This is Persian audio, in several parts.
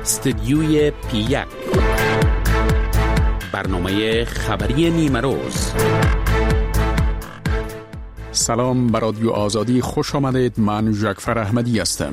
استدیوی P1 برنامه خبری نیمه روز. سلام، بر رادیو آزادی خوش آمدید. من جعفر احمدی هستم.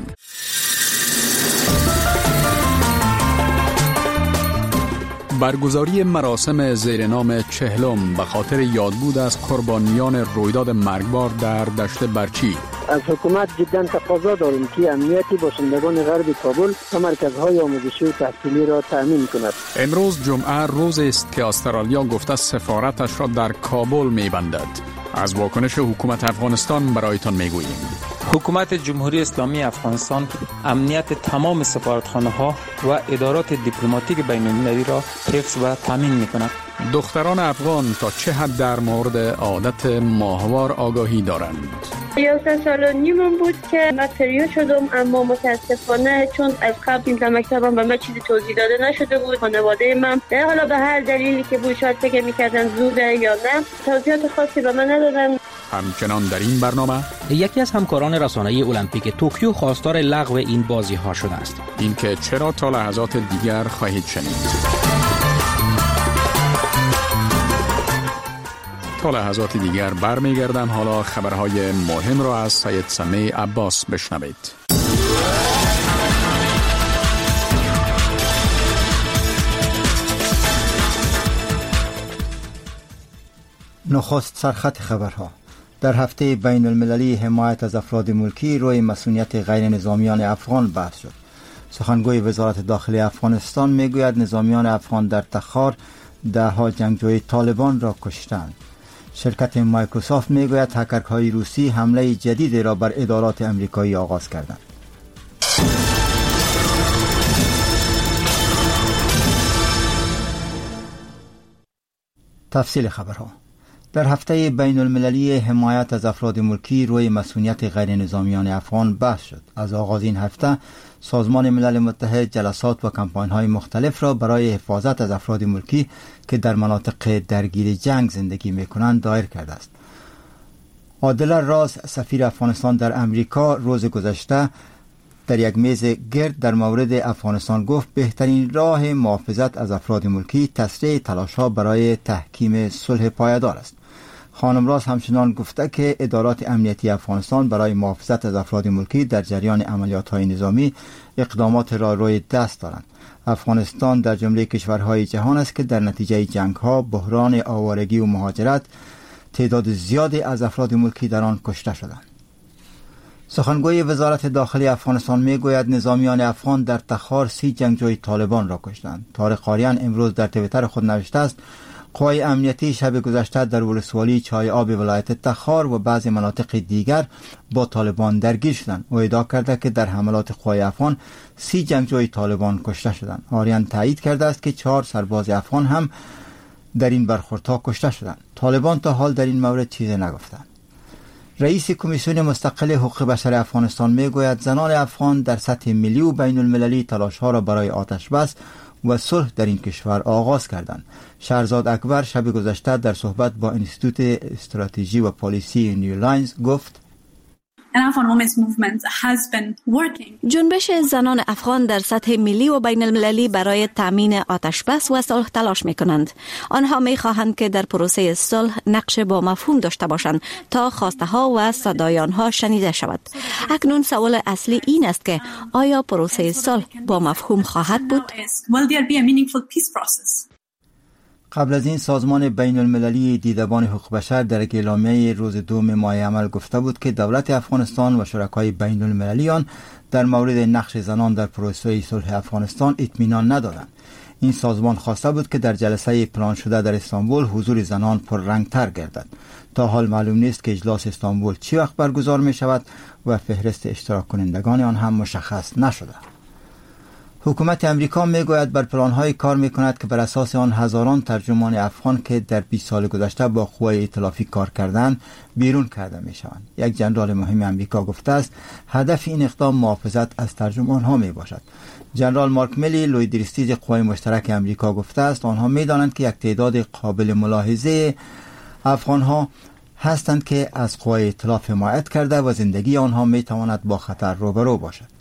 برگزاری مراسم زیر نام 40 به خاطر یادبود از قربانیان رویداد مرگبار در دشت برچی. از حکومت جدا تقاضا داریم که امنیتی باشندگان غرب کابل و مرکزهای آموزشی و تحصیلی را تأمین کند. امروز جمعه روزی است که استرالیا گفته سفارتش را در کابل می‌بندد. از واکنش حکومت افغانستان برایتان میگوییم. حکومت جمهوری اسلامی افغانستان امنیت تمام سفارتخانه‌ها و ادارات دیپلماتیک بین‌المللی را حفظ و تامین می‌کند. دختران افغان تا چه حد در مورد عادت ماهوار آگاهی دارند؟ 11 سال و نیمم بود که من پریود شدم، اما متاسفانه چون از قبل این مکتبم به من چیزی توضیح داده نشده بود. خانواده من حالا به هر دلیلی که بود شاید فکر می‌کردن زوده یا نه، توضیحات خاصی به من ندادن. همچنان در این برنامه یکی از همکاران رسانه‌ای المپیک توکیو خواستار لغو این بازی‌ها شده است. اینکه چرا تا لحظات دیگر خواهید شنید. تا لحظات دیگر برمیگردم. حالا خبرهای مهم را از سید سمیع عباس بشنوید. نخست سرخط خبرها. در هفته بین المللی حمایت از افراد ملکی روی مسئولیت غیر نظامیان افغان بحث شد. سخنگوی وزارت داخلی افغانستان میگوید نظامیان افغان در تخار 10 جنگجوی طالبان را کشتند. شرکت مایکروسافت میگوید هکرهای روسی حمله جدیدی را بر ادارات امریکایی آغاز کردند. تفصیل خبرها. در هفته بین المللی حمایت از افراد ملکی روی مسئولیت غیر نظامیان افغان بحث شد. از آغاز این هفته سازمان ملل متحد جلسات و کمپاین‌های مختلف را برای حفاظت از افراد ملکی که در مناطق درگیر جنگ زندگی می‌کنند دایر کرده است. عادل راز، سفیر افغانستان در امریکا، روز گذشته در یک میز گرد در مورد افغانستان گفت بهترین راه محافظت از افراد ملکی تسریع تلاش‌ها برای تحکیم صلح پایدار است. خانم راز همچنان گفته که ادارات امنیتی افغانستان برای محافظت از افراد ملکی در جریان عملیات‌های نظامی اقدامات را روی دست دارند. افغانستان در جمله کشورهای جهان است که در نتیجه جنگ‌ها، بحران آوارگی و مهاجرت تعداد زیادی از افراد ملکی در آن کشته شدند. سخنگوی وزارت داخلی افغانستان میگوید نظامیان افغان در تخار 30 جنگجوی طالبان را کشتند. طارق آریان امروز در توییتر خود نوشته است قوای امنیتی شب گذشته در ولسوالی چای آب ولایت تخار و بعضی مناطق دیگر با طالبان درگیر شدند. او ادعا کرده که در حملات قوای افغان 30 جنگجوی طالبان کشته شدند. آریان تایید کرده است که 4 سرباز افغان هم در این برخوردها کشته شدند. طالبان تا حال در این مورد چیزی نگفتند. رئیس کمیسیون مستقل حقوق بشر افغانستان میگوید زنان افغان در سطح ملی و بین المللی تلاش‌ها را برای آتش بس و صلح در این کشور آغاز کردند. شهرزاد اکبر شب گذشته در صحبت با انستیتوت استراتژی و پالیسی نیو لاینز گفت جنبش زنان افغان در سطح ملی و بین المللی برای تامین آتش بس و صلح تلاش می کنند. آنها می خواهند که در پروسه صلح نقش با مفهوم داشته باشند تا خواسته ها و صدای آنها شنیده شود. اکنون سوال اصلی این است که آیا پروسه صلح با مفهوم خواهد بود؟ قبل از این سازمان بین المللی دیدبان حقوق بشر در اعلامیه روز 2 ماه عمل گفته بود که دولت افغانستان و شرکای بین المللی آن در مورد نقش زنان در پروسه صلح افغانستان اطمینان ندارند. این سازمان خواسته بود که در جلسه پلان شده در استانبول حضور زنان پررنگ‌تر گردد. تا حال معلوم نیست که اجلاس استانبول چی وقت برگزار می شود و فهرست اشتراک کنندگان آن هم مشخص نشده. حکومت امریکا میگوید بر پلان‌های کار می‌کند که بر اساس آن هزاران ترجمان افغان که در 20 سال گذشته با قوای ائتلافی کار کردند بیرون کرده می‌شوند. یک جنرال مهم امریکا گفته است هدف این اقدام محافظت از ترجمان‌ها میباشد. جنرال مارک میلی لوی درستیج قوای مشترک امریکا گفته است آنها می‌دانند که یک تعداد قابل ملاحظه افغان‌ها هستند که از قوای ائتلاف حمایت کرده و زندگی آنها می‌تواند با خطر روبرو باشد.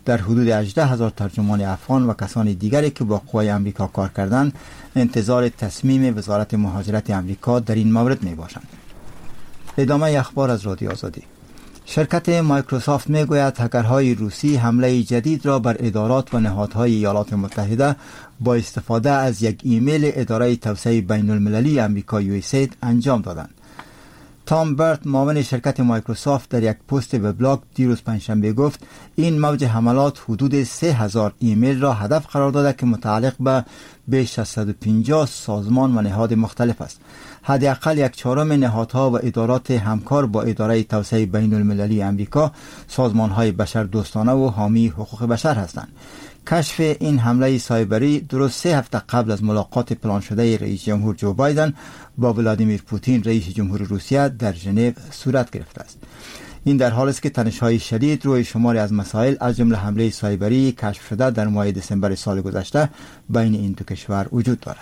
در حدود 18,000 ترجمان افغان و کسان دیگری که با قوای امریکا کار کردند انتظار تصمیم وزارت مهاجرت امریکا در این مورد می باشند. ادامه اخبار از رادیو آزادی. شرکت مایکروسافت می گوید هکرهای روسی حمله جدید را بر ادارات و نهادهای ایالات متحده با استفاده از یک ایمیل اداره توسعه بین المللی امریکا USAID انجام دادند. تام برت معاون شرکت مایکروسافت در یک پست وبلاگ دیروز پنجشنبه گفت این موج حملات حدود 3,000 ایمیل را هدف قرار داده که متعلق به بیش از 150 سازمان و نهاد مختلف است. حداقل 1/4 نهادها و ادارات همکار با اداره توسعه بین المللی امریکا سازمانهای بشردوستانه و حامی حقوق بشر هستند. کشف این حمله سایبری درست 3 هفته قبل از ملاقات پلان شده رئیس جمهور جو بایدن با ولادیمیر پوتین رئیس جمهور روسیه در ژنو صورت گرفته است. این در حالی است که تنش‌های شدید روی شماری از مسائل از جمله حمله سایبری کشف شده در ماه دسامبر سال گذشته بین این دو کشور وجود دارد.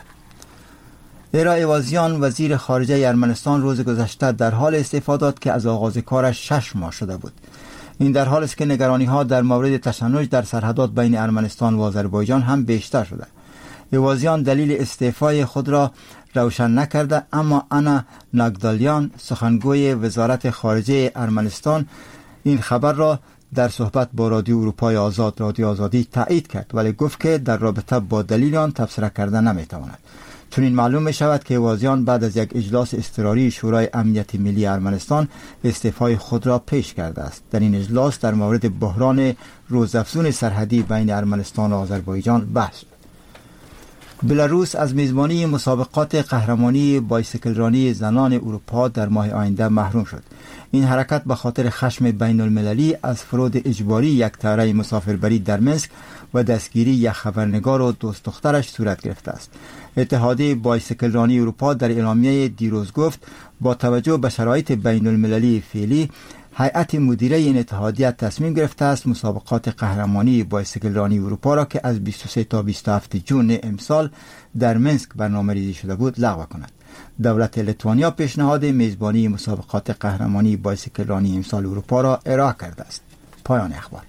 ایرا ایوازیان وزیر خارجه ارمنستان روز گذشته در حال استعفا داد که از آغاز کارش 6 ماه شده بود. این در حالی است که نگرانی‌ها در مورد تشنج در سرحدات بین ارمنستان و آذربایجان هم بیشتر شده. ایوازیان دلیل استعفای خود را روشن نکرده، اما انا ناگدالیان سخنگوی وزارت خارجه ارمنستان این خبر را در صحبت با رادیو اروپای آزاد رادیو آزادی تایید کرد، ولی گفت که در رابطه با دلیل آن تبصره کردن نمیتواند. چون این معلوم می شود که ایوازیان بعد از یک اجلاس اضطراری شورای امنیت ملی ارمنستان استعفای خود را پیش کرده است. در این اجلاس در مورد بحران روزافزون سرحدی بین ارمنستان و آذربایجان بحث شد. بلاروس از میزبانی مسابقات قهرمانی بایسیکل رانی زنان اروپا در ماه آینده محروم شد. این حرکت به خاطر خشم بین المللی از فرود اجباری یک طیاره مسافربری در منسک و دستگیری یک خبرنگار و دوست دخترش صورت گرفته است. اتحادیه بایسیکل رانی اروپا در اعلامیه دیروز گفت با توجه به شرایط بین المللی فعلی هیئت مدیره این اتحادیه تصمیم گرفته است مسابقات قهرمانی بایسیکل رانی اروپا را که از 23 تا 27 جون امسال در منسک برنامه‌ریزی شده بود لغو کند. دولت لیتوانیا پیشنهاد میزبانی مسابقات قهرمانی بایسیکل رانی امسال اروپا را ارائه کرده است. پایان اخبار.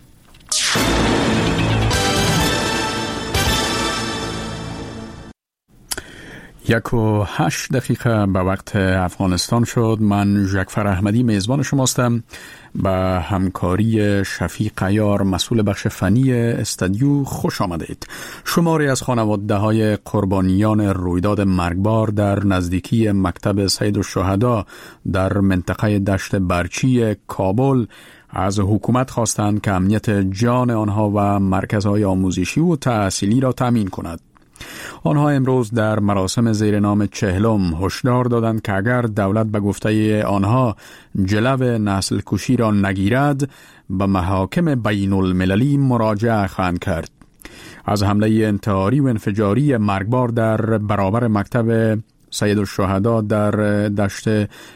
1:08 به وقت افغانستان شد. من ژکفر احمدی میزبان شماستم. به همکاری شفیق عیار مسئول بخش فنی استودیو خوش آمدید. شماری از خانواده‌های قربانیان رویداد مرگبار در نزدیکی مکتب سید الشهدا در منطقه دشت برچی کابل از حکومت خواستند که امنیت جان آنها و مرکزهای آموزشی و تحصیلی را تامین کند. آنها امروز در مراسم زیر نام 40 هشدار دادند که اگر دولت به گفته آنها جلو نسل کشی را نگیرد به محاکم بین المللی مراجعه خواهند کرد. از حمله انتحاری و انفجاری مرگبار در برابر مکتب سید الشهدا در دشت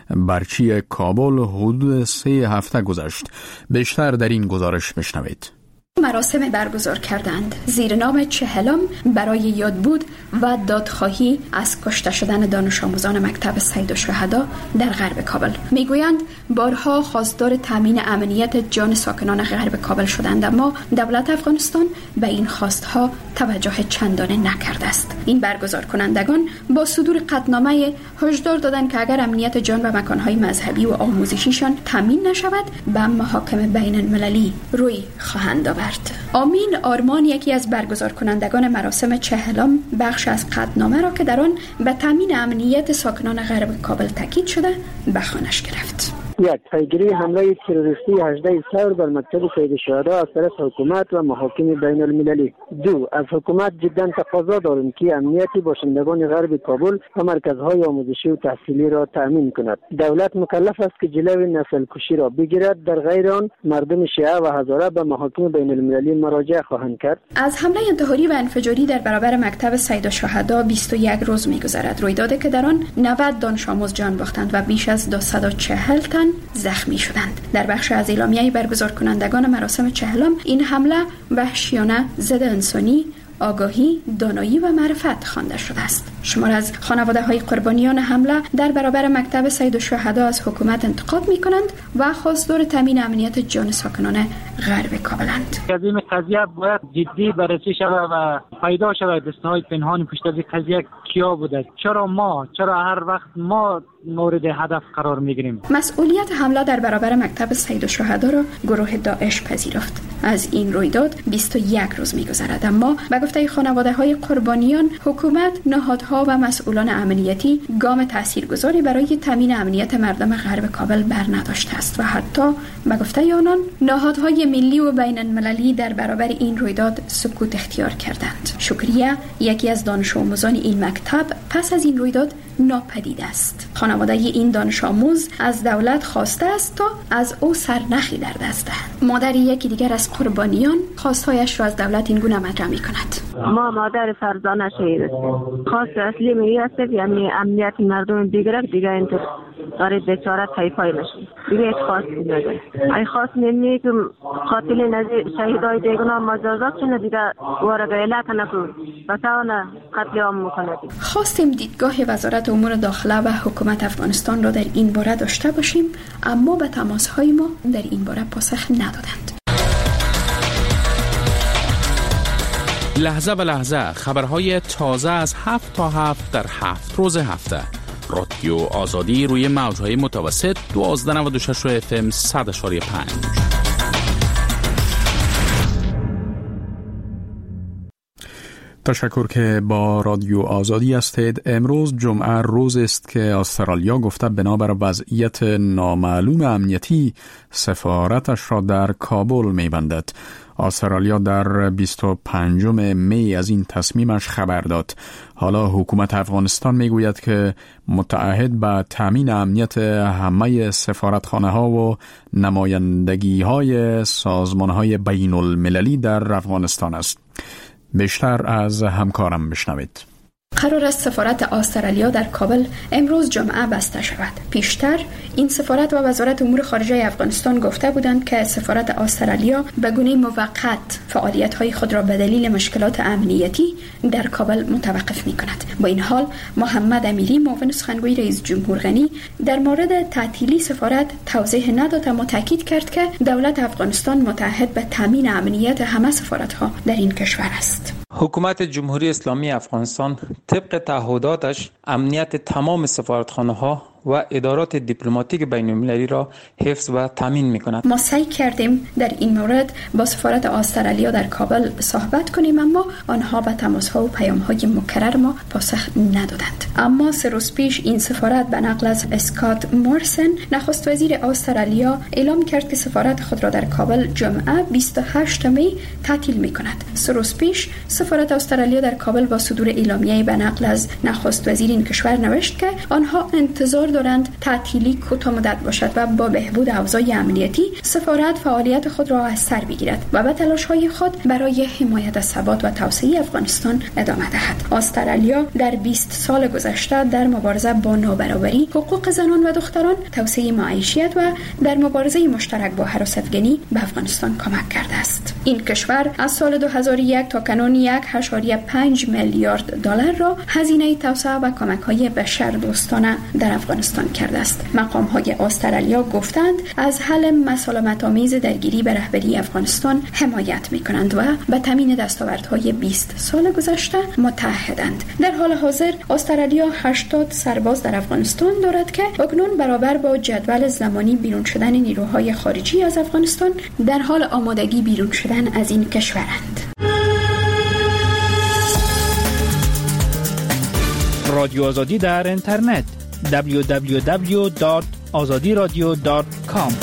برچی کابل حدود 3 هفته گذشت. بیشتر در این گزارش بشنوید. مراسم برگزار کردند زیر نام 40 برای یاد بود و دادخواهی از کشته شدن دانش آموزان مکتب سید الشهدا در غرب کابل. میگویند بارها خواستار تامین امنیت جان ساکنان غرب کابل شدند، اما دولت افغانستان به این خواستها توجه چندانه نکرده است. این برگزار کنندگان با صدور قطعنامه هشدار دادند که اگر امنیت جان و مکانهای مذهبی و آموزشیشان تامین نشود به محاکم بین المللی روی خواهند آورد. آمین آرمان یکی از برگزار کنندگان مراسم 40 بخش از قطعنامه را که در آن به تامین امنیت ساکنان غرب کابل تاکید شده به خوانش گرفت. 1. پیگیری حمله تروریستی 18 ثور بر مکتب سید الشهدا از طرف حکومت و محاکم بین المللی. 2. از حکومت جدا تقاضا داریم که امنیت باشندگان غرب کابل و مرکزهای آموزشی و تحصیلی را تأمین کند. دولت مکلف است که جلوی نسل کشی را بگیرد، در غیر آن مردم شیعه و هزاره به محاکم بین المللی مراجعه خواهند کرد. از حمله انتحاری و انفجاری در برابر مکتب سید الشهدا 21 روز می‌گذرد. رویدادی که در آن 90 دانش آموز جان باختند و بیش از 240 تن زخمی شدند. در بخش از اعلامیه برگزار کنندگان مراسم 40 این حمله وحشیانه، ضد انسانی، آگاهی، دانایی و معرفت خوانده شده است. شمار از خانواده‌های قربانیان حمله در برابر مکتب سید الشهدا از حکومت انتقاد می‌کنند و خواستار تامین امنیت جان ساکنان غرب کابلند. از این قضیه باید جدی بررسی شود و پیدا شود دستهای پنهانی پشت از قضیه کیا بوده. چرا هر وقت ما مورد هدف قرار میگیریم؟ مسئولیت حمله در برابر مکتب سید الشهدا را گروه داعش پذیرفت. از این رویداد 21 روز می‌گذرد، اما به گفته خانواده‌های قربانیان حکومت، نهادها و مسئولان امنیتی گام تاثیرگذاری برای تامین امنیت مردم غرب کابل برنداشته است و حتی به گفته آنان نهادهای ملی و بین المللی در برابر این رویداد سکوت اختیار کردند. شکریه، یکی از دانش آموزان این مکتب، پس از این رویداد ناپدید است. خانواده این دانش آموز از دولت خواسته است تا از او سرنخی در دست دهد. مادر یکی دیگر از قربانیان خواستهایش را از دولت این گونه مطرح می‌کند. ما مادر فرزانه شهید است. خواست اصلی می است یعنی امنیت مردم دیگر اینطور داره بیچاره تایفای نشه. دیگه هیچ خواستی نداره. ای خواست نمی که قاتل نزی شهیدای دیگران مجازات شنه دیگه وارد علاقه نکن. بساونه قتل عام میکنه. خواستیم دیدگاه وزارت امور داخله و حکومت افغانستان را در این باره داشته باشیم، اما به تماس‌های ما در این باره پاسخ ندادند. لحظه به لحظه خبرهای تازه از 7 تا 7 در 7 روز هفته. رادیو آزادی روی موج‌های متوسط 1296 FM 100.5. تشکر که با رادیو آزادی هستید. امروز جمعه روز است که استرالیا گفته بنابر وضعیت نامعلوم امنیتی سفارتش را در کابل می‌بندد. استرالیا در 25 می از این تصمیمش خبر داد. حالا حکومت افغانستان میگوید که متعهد به تامین امنیت همه سفارتخانه‌ها و نمایندگی‌های سازمان‌های بین المللی در افغانستان است. بیشتر از همکارم بشنوید. قرار است سفارت استرالیا در کابل امروز جمعه بسته شود. پیشتر این سفارت و وزارت امور خارجه افغانستان گفته بودند که سفارت استرالیا به گونه موقت فعالیت‌های خود را به دلیل مشکلات امنیتی در کابل متوقف می‌کند. با این حال محمد امیری معاون سخنگوی رئیس جمهور غنی در مورد تعطیلی سفارت توضیح نداد، اما تاکید کرد که دولت افغانستان متعهد به تامین امنیت همه سفارت‌ها در این کشور است. حکومت جمهوری اسلامی افغانستان طبق تعهداتش امنیت تمام سفارتخانه‌ها و ادارات دیپلماتیک بین‌المللی را حفظ و تامین می‌کند. ما سعی کردیم در این مورد با سفارت استرالیا در کابل صحبت کنیم، اما آنها به تماس‌ها و پیام‌های مکرر ما پاسخ ندادند. اما 3 روز پیش این سفارت به نقل از اسکات مورسن نخست وزیر استرالیا اعلام کرد که سفارت خود را در کابل جمعه 28 می تعطیل می‌کند. 3 روز پیش سفارت استرالیا در کابل با صدور اعلامیه به نقل از نخست وزیر این کشور نوشت که آنها انتظار دارند تعطیلی کوتاه مدت باشد و با بهبود اوضاع امنیتی سفارت فعالیت خود را از سر بگیرد و به تلاش‌های خود برای حمایت از ثبات و توسعه افغانستان ادامه دهد. استرالیا در 20 سال گذشته در مبارزه با نابرابری، حقوق زنان و دختران، توسعه معیشت و در مبارزه مشترک با هراس افغانی به افغانستان کمک کرده است. این کشور از سال 2001 تا کنون 1.5 میلیارد دلار را هزینه توسعه و کمک‌های بشردوستانه در افغانستان کرده است. مقام‌های استرالیا گفتند از حل مسالمت‌آمیز درگیری به رهبری افغانستان حمایت می‌کنند و به تامین دستاوردهای 20 سال گذشته متعهدند. در حال حاضر استرالیا 80 سرباز در افغانستان دارد که اکنون برابر با جدول زمانی بیرون شدن نیروهای خارجی از افغانستان در حال آمادگی بیرون شدن از این کشورند. رادیو آزادی در اینترنت www.azadiradio.com.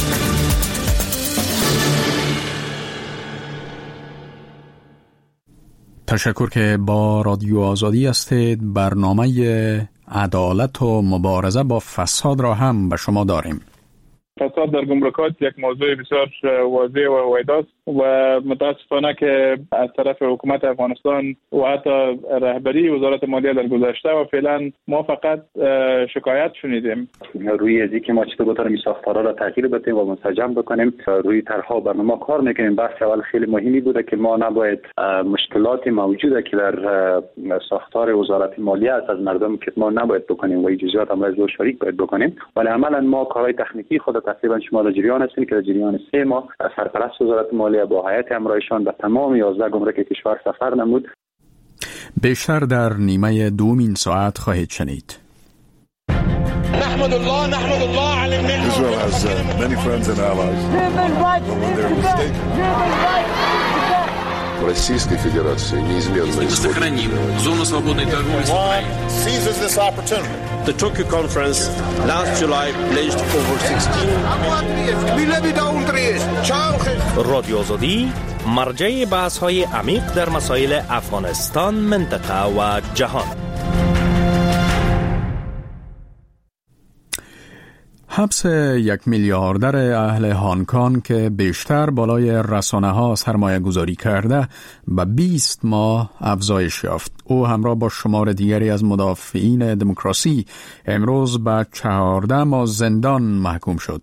تشکر که با رادیو آزادی هستید. برنامه عدالت و مبارزه با فساد را هم به شما داریم. فساد در گمرکات یک موضوع بسیار واضح و واحد و متاسفانه که از طرف حکومت افغانستان و حتی رهبری وزارت مالیه در گذشته و فعلا ما فقط شکایت شنیدیم. روی ازی که ما چطور بتونیم ساختارها را تغییر بدیم و منسجم بکنیم، روی طرح‌ها برنامه کار میکنیم. بحث اول خیلی مهمی بوده که ما نباید مشکلات موجوده که در ساختار وزارت مالیه است از مردم که ما نباید بکنیم و اجازات هم از شریک باید بکنیم، ولی عملا ما کارهای تکنیکی خود تقریبا شما در جریان هستیم که در جریان 3 ماه سرپرست وزارت مالیه با هیئت همراهشان به تمام 11 گمرک کشور سفر نمود. بیشتر در نیمه دومین ساعت خواهید شنید. نحمد الله على النعمة. Israel has many friends and allies. When they're mistaken. Российской Федерации неизменно сохраним зону свободной торговли. Seizes this opportunity. The Tokyo conference last July pledged over 16. رادیو آزادی مرجع بحث‌های عمیق در مسائل افغانستان، منطقه و جهان. حبس 1 میلیاردر اهل هانگ کنگ که بیشتر بالای رسانه‌ها سرمایه گذاری کرده به 20 ماه افزایش یافت. او همراه با شمار دیگری از مدافعین دموکراسی امروز به 14 ماه زندان محکوم شد.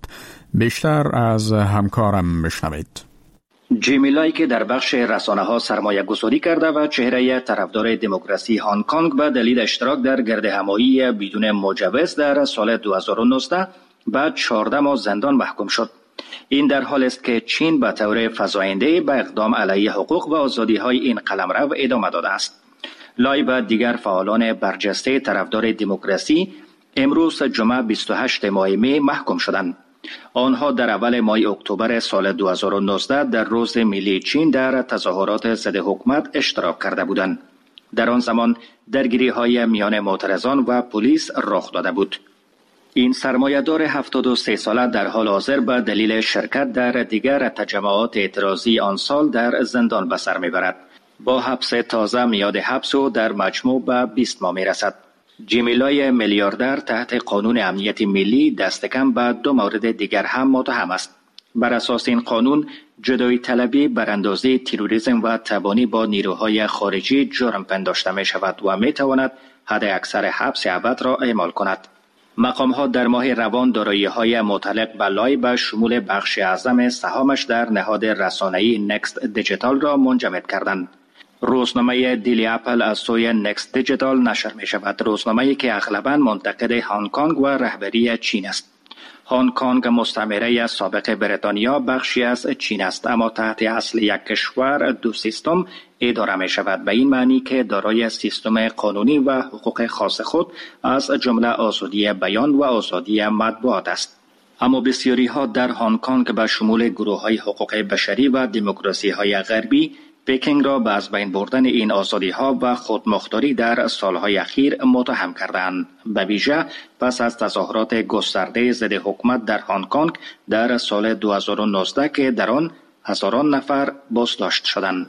بیشتر از همکارم بشنوید. جیمی لای که در بخش رسانه‌ها سرمایه گذاری کرده و چهره طرفدار دموکراسی هنگ کنگ به دلیل اشتراک در گردهمایی بدون مجوز در سال 2019 بعد 14 ماه زندان محکوم شد. این در حال است که چین به طور فزاینده به اقدام علیه حقوق و آزادی‌های این قلمرو ادامه داده است. لای و دیگر فعالان برجسته طرفدار دموکراسی امروز جمعه 28 ماه می محکوم شدند. آنها در اول ماه اکتبر سال 2019 در روز ملی چین در تظاهرات ضد حکومت اشتراک کرده بودند. در آن زمان درگیری‌های میان معترضان و پلیس رخ داده بود. این سرمایه‌دار 73 ساله در حال حاضر به دلیل شرکت در دیگر تجمعات اعتراضی آن سال در زندان به سر می‌برد. با حبس تازه میاد حبس او در مجموع به 20 ماه می‌رسد. جیمی لای میلیاردر تحت قانون امنیت ملی دست کم به 2 مورد دیگر هم متهم است. بر اساس این قانون جدایی طلبی براندازی تروریسم و تبانی با نیروهای خارجی جرم پنداشته می شود و می تواند حد اکثر حبس ابد را اعمال کند. مقام‌ها در ماه روان دارایی‌های متعلق به لای به شمول بخش اعظم سهامش در نهاد رسانه‌ای نکست دیجیتال را منجمد کردند. روزنامه دیلی اپل از سوی نکست دیجیتال نشر می شود. روزنامه‌ای که اغلباً منتقد هنگ کنگ و رهبری چین است. هنگ کنگ مستعمره سابق بریتانیا بخشی از چین است، اما تحت اصل یک کشور دو سیستم اداره می شود، به این معنی که دارای سیستم قانونی و حقوق خاص خود از جمله آزادی بیان و آزادی مطبوعات است. اما بسیاری ها در هنگ کنگ به شمول گروه های حقوق بشری و دموکراسی های غربی پکینگ را به از بین بردن این آزادی ها و خودمختاری در سالهای اخیر متهم کردند، به ویژه پس از تظاهرات گسترده ضد حکومت در هنگ کنگ در سال 2019 که در آن هزاران نفر بازداشت شدند.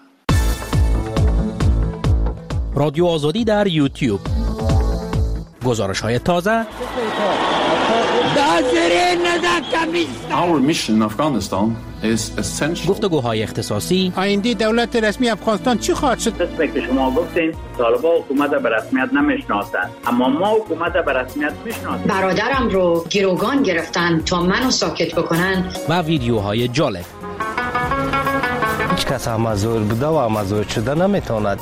رادیو آزادی در یوتیوب، گزارش‌های تازه. Our mission in Afghanistan is essential. گفتگوهای اختصاصی. آینده دولت رسمی افغانستان چی خواهد شد؟ که شما گفتین طالبان حکومت به رسمیت نمیشناسند، اما ما حکومت به رسمیت میشناسیم. برادرم رو گروگان گرفتن تا منو ساکت بکنن. و ویدیوهای جالب. هیچ کس مزور بوده و مزور شده نمیتواند.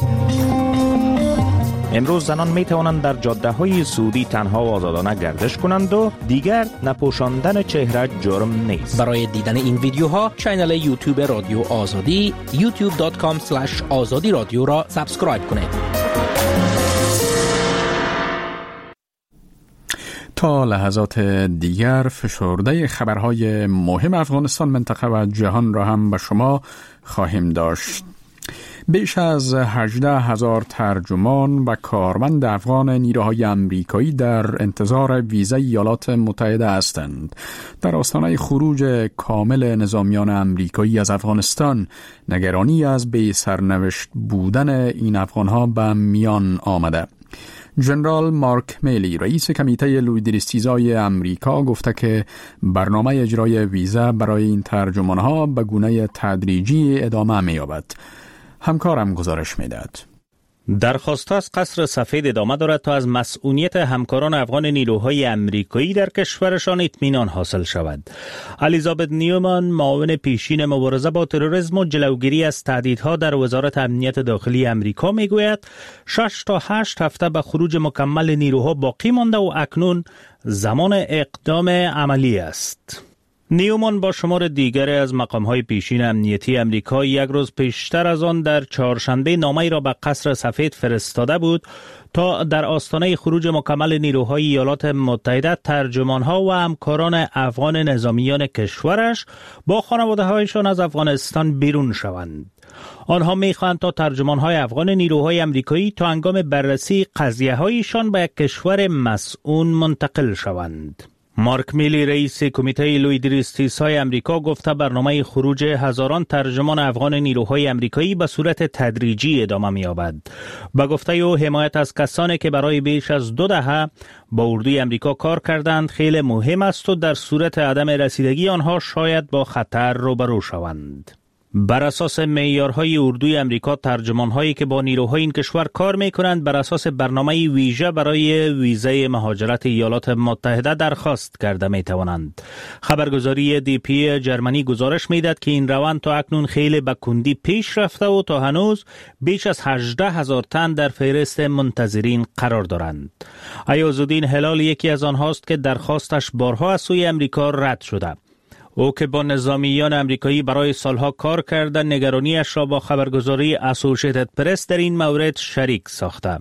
امروز زنان می توانند در جاده های سعودی تنها و آزادانه گردش کنند و دیگر نپوشاندن چهره جرم نیست. برای دیدن این ویدیوها کانال یوتیوب رادیو آزادی youtube.com/azadi رادیو را سابسکرایب کنید. تا لحظات دیگر فشرده خبرهای مهم افغانستان، منطقه و جهان را هم به شما خواهیم داشت. بیش از 18,000 ترجمان و کارمند افغان نیروهای امریکایی در انتظار ویزای ایالات متحده هستند. در آستانه خروج کامل نظامیان امریکایی از افغانستان، نگرانی از بی سرنوشت بودن این افغانها به میان آمده. ژنرال مارک میلی رئیس کمیته لویدریستیزای امریکا گفته که برنامه اجرای ویزا برای این ترجمانها به گونه تدریجی ادامه می‌یابد. همکارم گزارش می‌دهد. درخواست از قصر سفید ادامه دارد تا از مسئولیت همکاران افغان نیروهای امریکایی در کشورشان اطمینان حاصل شود. الیزابت نیومان، معاون پیشین مبارزه با تروریسم و جلوگیری از تهدیدها در وزارت امنیت داخلی امریکا میگوید 6 تا 8 هفته به خروج مکمل نیروها باقی مانده و اکنون زمان اقدام عملی است. نیومان با شمار دیگری از مقام‌های پیشین امنیتی امریکا یک روز پیشتر از آن در چهارشنبه نامه‌ای را به قصر سفید فرستاده بود تا در آستانه خروج مکمل نیروهای ایالات متحده ترجمان‌ها و همکاران افغان نظامیان کشورش با خانواده‌هایشان از افغانستان بیرون شوند. آنها می‌خواهند تا ترجمان‌های افغان نیروهای امریکایی تا هنگام بررسی قضیه‌هایشان به یک کشور مسئول منتقل شوند. مارک میلی رئیس کمیته لویدریستیزهای امریکا گفته برنامه خروج هزاران ترجمان افغان نیروهای امریکایی به صورت تدریجی ادامه می‌یابد. به گفته او حمایت از کسانی که برای بیش از 2 دهه با اردوی امریکا کار کردند خیلی مهم است و در صورت عدم رسیدگی آنها شاید با خطر روبرو شوند. بر اساس معیارهای اردوی امریکا ترجمان‌هایی که با نیروهای این کشور کار می‌کنند بر اساس برنامه ویژه برای ویزای مهاجرت ایالات متحده درخواست کرده می‌توانند. خبرگزاری DP جرمنی گزارش می‌دهد که این روند تا اکنون خیلی به کندی پیش رفته و تا هنوز بیش از 18,000 تن در فهرست منتظرین قرار دارند. عیاض‌الدین هلال یکی از آنهاست که درخواستش بارها از سوی امریکا رد شده. او که با نظامیان امریکایی برای سالها کار کرده نگرانیش را با خبرگزاری اسوسییتد پرس در این مورد شریک ساخته.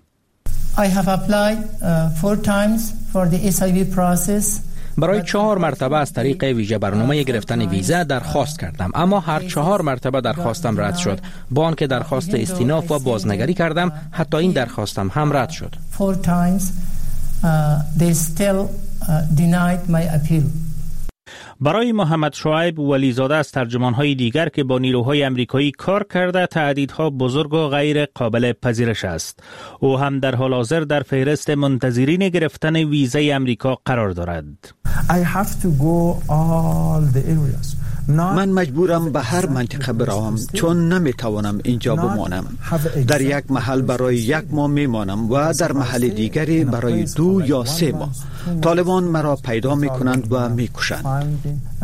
I have applied 4 times for the SIV process. برای 4 مرتبه از طریق ویژه برنامه گرفتن ویزا درخواست کردم، اما هر 4 مرتبه درخواستم رد شد. با آنکه درخواست استیناف و بازنگری کردم، حتی این درخواستم هم رد شد. 4 times they still denied my appeal. برای محمد شعیب ولیزاده از ترجمان‌های دیگر که با نیروهای امریکایی کار کرده تهدیدها بزرگ و غیر قابل پذیرش است. او هم در حال حاضر در فهرست منتظرین گرفتن ویزای امریکا قرار دارد. من مجبورم به هر منطقه بروم چون نمیتوانم اینجا بمانم. در یک محل برای 1 ماه میمانم و در محل دیگری برای 2 یا 3 ماه. طالبان مرا پیدا میکنند و میکشند.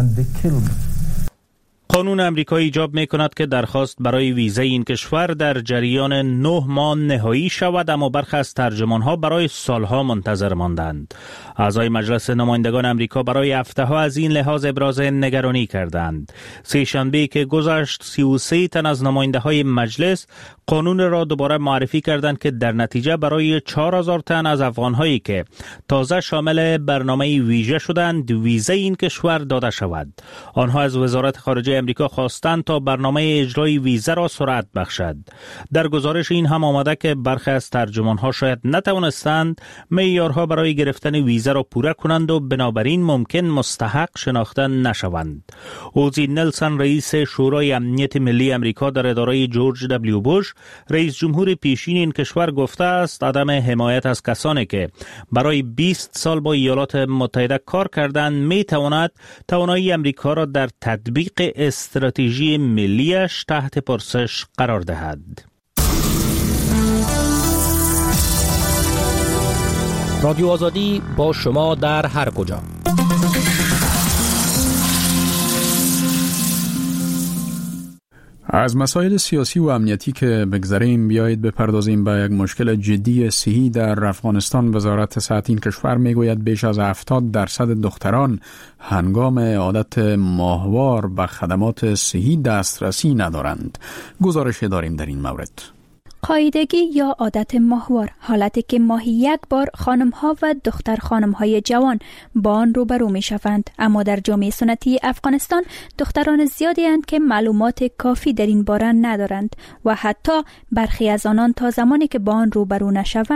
قانون امریکا ایجاب می‌کند که درخواست برای ویزای این کشور در جریان 9 ماه نهایی شود، اما برخی از ترجمان‌ها برای سالها منتظر ماندند. اعضای مجلس نمایندگان امریکا برای هفته‌ها از این لحاظ ابراز نگرانی کردند. سه‌شنبه که گذشت 33 تن از نماینده‌های مجلس قانون را دوباره معرفی کردند که در نتیجه برای 4000 تن از افغان‌هایی که تازه شامل برنامه ویژه شدند ویزای این کشور داده شود. آنها از وزارت خارجه امریکا خواستند تا برنامه اجرای ویزا را سرعت بخشد. در گزارش این هم آمده که برخی از ترجمان‌ها شاید نتوانستند معیارها برای گرفتن ویزا را پوره کنند و بنابراین ممکن مستحق شناخته نشوند. اوزی نلسون رئیس شورای امنیت ملی امریکا در اداره جورج دبلیو بوش رئیس جمهور پیشین این کشور گفته است عدم حمایت از کسانی که برای 20 سال با ایالات متحده کار کردند میتواند توانایی امریکا را در تطبیق استراتژی ملیش تحت پرسش قرار دهد. رادیو آزادی با شما در هر کجا. از مسائل سیاسی و امنیتی که بگذریم بیایید بپردازیم به یک مشکل جدی صحی در افغانستان. وزارت صحت این کشور میگوید بیش از 70% دختران هنگام عادت ماهوار به خدمات صحی دسترسی ندارند. گزارش داریم در این مورد. قاعدگی یا عادت ماهوار، حالتی که ماهی 1 بار خانم‌ها و دختر خانم‌های جوان با آن روبرو می‌شوند، اما در جامعه سنتی افغانستان دختران زیادی اند که معلومات کافی در این باره ندارند و حتی برخی از آنان تا زمانی که با آن روبرو نشوند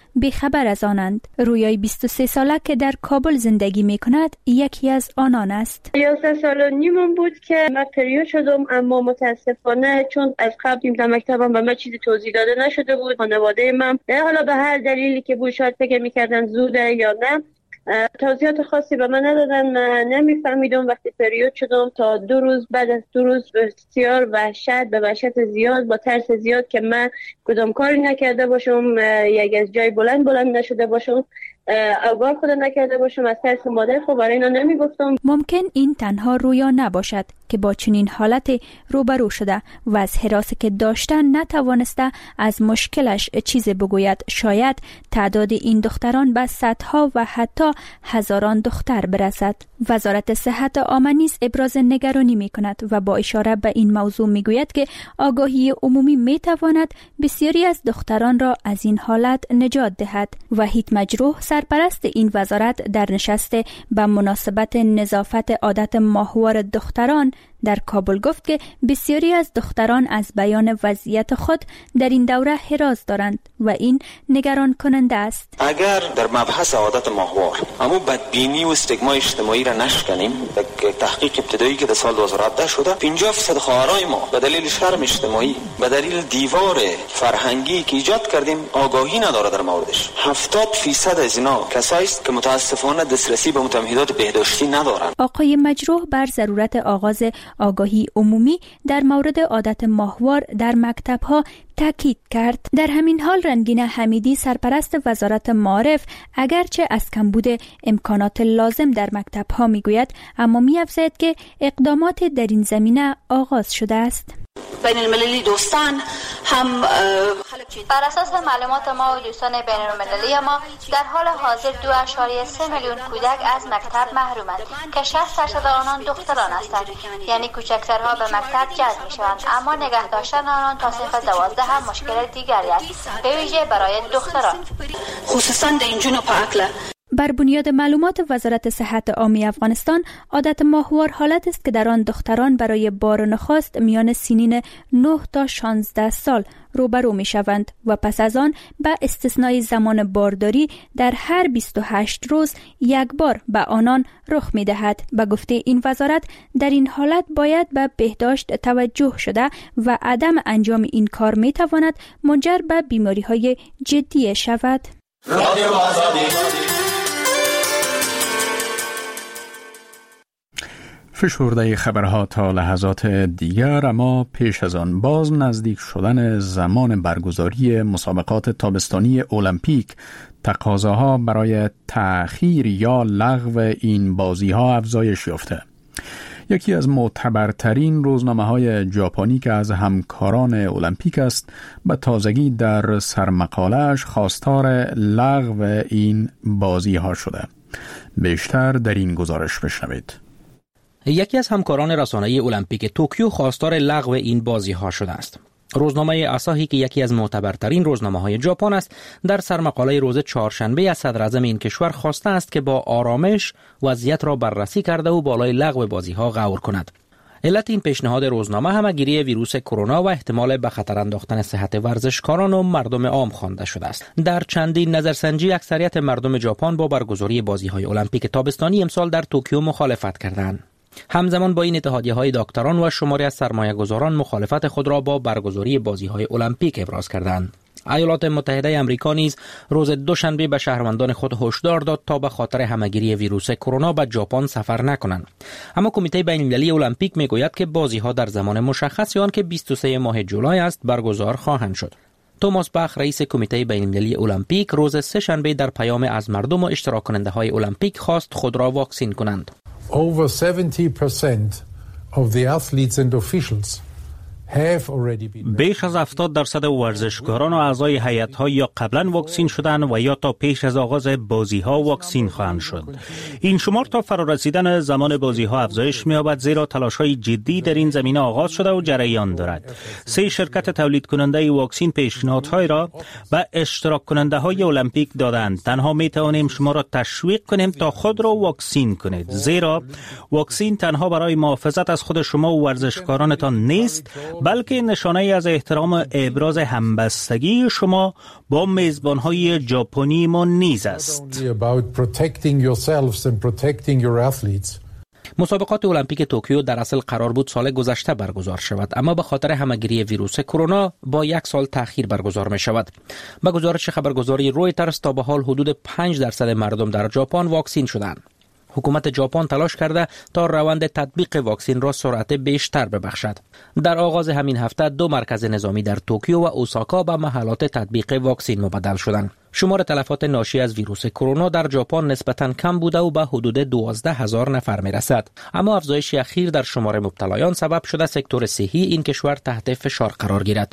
بیخبر از آنند. رویای 23 ساله که در کابل زندگی می کند یکی از آنان است. 11 سال و نیمم بود که من پریود شدم، اما متاسفانه چون از قبل در مکتبم به من چیزی توضیح داده نشده بود. خانواده من حالا به هر دلیلی که بود شاید فکر می‌کردن زوده یا نه، توضیحات خاصی به من ندادن. من نمیفهمیدم. وقتی پریود شدم تا 2 روز، بعد از 2 روز بسیار وحشت زیاد، با ترس زیاد که من کدام کاری نکرده باشم، یک از جای بلند نشده باشم، آگاه خود نکرده باشم. از ترس مادر خب برای اینا نمیگفتم. ممکن این تنها رویا نباشد که با چنین حالت روبرو شده و از هراسی که داشتن نتوانسته از مشکلش چیزی بگوید. شاید تعداد این دختران به صدها و حتی هزاران دختر برسد. وزارت صحت عامه نیز ابراز نگرانی می کند و با اشاره به این موضوع می گوید که آگاهی عمومی می تواند بسیاری از دختران را از این حالت نجات دهد. وحید مجروح، سرپرست این وزارت، در نشست به مناسبت نظافت عادت ماهوار دختران در کابل گفت که بسیاری از دختران از بیان وضعیت خود در این دوره هراس دارند و این نگران کننده است. اگر در مبحث عادت ماهوار اما بدبینی و استیگما اجتماعی را نشکنیم، در تحقیق ابتدایی که در سال 2017 شده 50% خواهرای ما به دلیل شرم اجتماعی، به دلیل دیوار فرهنگی که ایجاد کردیم آگاهی نداره در موردش. 70% از اینا کسایی است که متاسفانه دسترسی به متمهدات بهداشتی ندارند. آقای مجروح بر ضرورت آغاز آگاهی عمومی در مورد عادت ماهوار در مکتب‌ها تاکید کرد. در همین حال رنگین حمیدی، سرپرست وزارت معارف، اگرچه از کمبود امکانات لازم در مکتب‌ها میگوید، اما می‌افزاید که اقدامات در این زمینه آغاز شده است. بین المللی دوستان هم بر اساس معلومات ما و دوستان بین المللی ما در حال حاضر 2.3 میلیون کودک از مکتب محرومند که 60% آنان دختران هستند. یعنی کوچکترها به مکتب جذب میشوند، اما نگه داشتن آنان تا صنف 12 هم مشکل دیگری است، به ویژه برای دختران، خصوصا در این جنوب اقلا. بر بنیاد معلومات وزارت صحت عامه افغانستان، عادت ماهوار حالت است که در آن دختران برای بار نخست میان سنین 9 تا 16 سال روبرو می شوند و پس از آن به استثنای زمان بارداری در هر 28 روز یک بار به آنان رخ می دهد. به گفته این وزارت، در این حالت باید به بهداشت توجه شده و عدم انجام این کار می تواند منجر به بیماری های جدی شود. فشرده خبرها تا لحظات دیگر، اما پیش از آن باز نزدیک شدن زمان برگزاری مسابقات تابستانی المپیک تقاضاها برای تأخیر یا لغو این بازی‌ها افزایش یافته. یکی از معتبرترین روزنامه‌های ژاپنی که از همکاران المپیک است، به تازگی در سرمقاله‌اش خواستار لغو این بازی‌ها شده. بیشتر در این گزارش بشنوید. یکی از همکاران رسانه‌ای المپیک توکیو خواستار لغو این بازی‌ها شده است. روزنامه آساهی که یکی از معتبرترین روزنامه‌های ژاپن است، در سرمقاله روز چهارشنبه از صدراعظم این کشور خواسته است که با آرامش وضعیت را بررسی کرده و بالای لغو بازی‌ها غور کند. علت این پیشنهاد روزنامه همه‌گیری ویروس کرونا و احتمال به خطر انداختن صحت ورزشکاران و مردم عام خوانده شده است. در چندین نظرسنجی اکثریت مردم ژاپن با برگزاری بازی‌های المپیک تابستانی امسال در توکیو مخالفت کردند. همزمان با این اتحادیه‌های دکتران و شماری از سرمایه‌گذاران مخالفت خود را با برگزاری بازی‌های المپیک ابراز کردند. ایالات متحده آمریکا نیز روز دوشنبه به شهروندان خود هشدار داد تا به خاطر همه‌گیری ویروس کرونا به ژاپن سفر نکنند. اما کمیته بین‌المللی المپیک میگوید که بازی‌ها در زمان مشخصی آن که 23 ماه جولای است برگزار خواهند شد. توماس باخ، رئیس کمیته بین‌المللی المپیک، روز سه‌شنبه در پیام از مردم و اشتراک کننده‌های المپیک خواست خود را واکسین کنند. Over 70% of the athletes and officials بیش از 70% ورزشکاران و اعضای هیئت‌ها یا قبلا واکسین شدند و یا تا پیش از آغاز بازی‌ها واکسین خواهند شد. این شمار تا فرارسیدن زمان بازی‌ها افزایش می‌یابد، زیرا تلاش‌های جدی در این زمینه آغاز شده و جریان دارد. 3 شرکت تولید کننده واکسین پیشنهادهای را به اشتراک کننده‌های المپیک دادند. تنها می‌توانیم شما را تشویق کنیم تا خود را واکسین کنید، زیرا واکسین تنها برای محافظت از خود شما و ورزشکارانتان نیست، بلکه نشانه از احترام ابراز همبستگی شما با میزبان‌های ژاپنی ما نیز است. مسابقات المپیک توکیو در اصل قرار بود سال گذشته برگزار شود، اما به خاطر همهگیری ویروس کرونا با 1 سال تأخیر برگزار می شود. به گزارش خبرگزاری رویترز تا به حال حدود 5% مردم در ژاپن واکسین شدند. حکومت ژاپن تلاش کرده تا روند تطبیق واکسین را سرعت بیشتر ببخشد. در آغاز همین هفته 2 مرکز نظامی در توکیو و اوساکا به محلات تطبیق واکسین مبدل شدند. شمار تلفات ناشی از ویروس کرونا در ژاپن نسبتاً کم بوده و به حدود 12,000 نفر میرسد. اما افزایش اخیر در شمار مبتلایان سبب شده سکتور صحی این کشور تحت فشار قرار گیرد.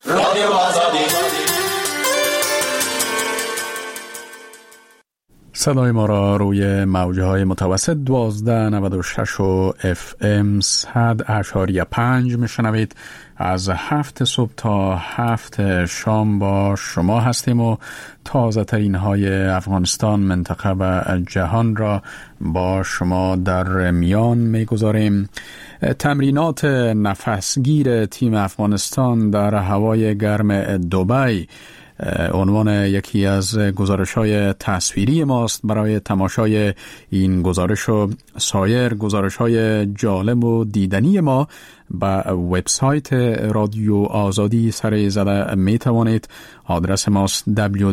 صدای ما را روی موجهای متوسط 1296 و FM 100.5 میشنوید. از 7 صبح تا 7 شام با شما هستیم و تازه ترین های افغانستان، منطقه و جهان را با شما در میان میگذاریم. تمرینات نفسگیر تیم افغانستان در هوای گرم دبی عنوان یکی از گزارش‌های تصویری ماست. برای تماشای این گزارش و سایر گزارش‌های جالب و دیدنی ما به وبسایت رادیو آزادی سر زده می توانید. آدرس ماست